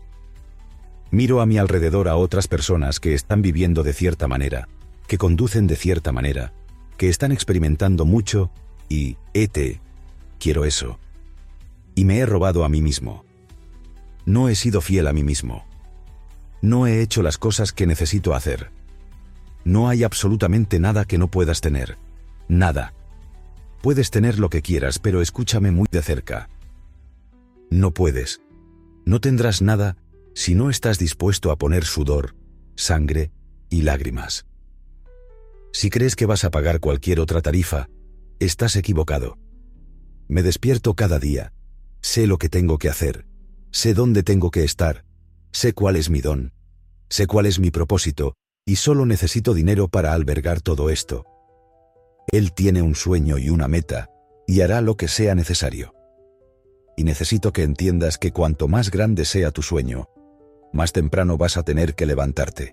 Miro a mi alrededor a otras personas que están viviendo de cierta manera, que conducen de cierta manera, que están experimentando mucho y, ete, quiero eso. Y me he robado a mí mismo. No he sido fiel a mí mismo. No he hecho las cosas que necesito hacer. No hay absolutamente nada que no puedas tener. Nada. Puedes tener lo que quieras, pero escúchame muy de cerca. No puedes. No tendrás nada si no estás dispuesto a poner sudor, sangre y lágrimas. Si crees que vas a pagar cualquier otra tarifa, estás equivocado. Me despierto cada día. Sé lo que tengo que hacer. Sé dónde tengo que estar. Sé cuál es mi don. Sé cuál es mi propósito, y solo necesito dinero para albergar todo esto. Él tiene un sueño y una meta, y hará lo que sea necesario. Y necesito que entiendas que cuanto más grande sea tu sueño, más temprano vas a tener que levantarte.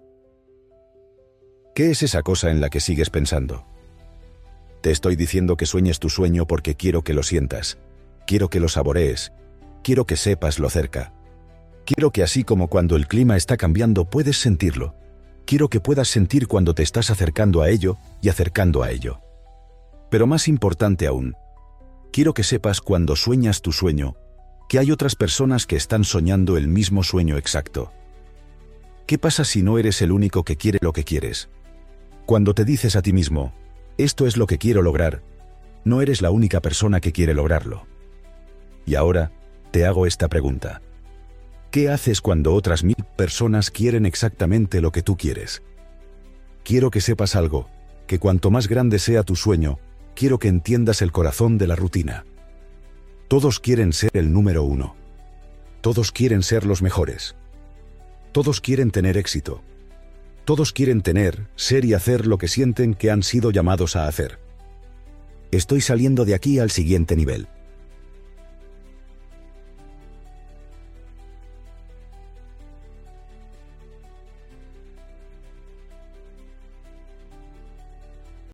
¿Qué es esa cosa en la que sigues pensando? Te estoy diciendo que sueñes tu sueño porque quiero que lo sientas, quiero que lo saborees, quiero que sepas lo cerca. Quiero que así como cuando el clima está cambiando puedes sentirlo, quiero que puedas sentir cuando te estás acercando a ello y acercando a ello. Pero más importante aún, quiero que sepas cuando sueñas tu sueño, que hay otras personas que están soñando el mismo sueño exacto. ¿Qué pasa si no eres el único que quiere lo que quieres? Cuando te dices a ti mismo, esto es lo que quiero lograr, no eres la única persona que quiere lograrlo. Y ahora, te hago esta pregunta. ¿Qué haces cuando otras mil personas quieren exactamente lo que tú quieres? Quiero que sepas algo, que cuanto más grande sea tu sueño, quiero que entiendas el corazón de la rutina. Todos quieren ser el número uno. Todos quieren ser los mejores. Todos quieren tener éxito. Todos quieren tener, ser y hacer lo que sienten que han sido llamados a hacer. Estoy saliendo de aquí al siguiente nivel.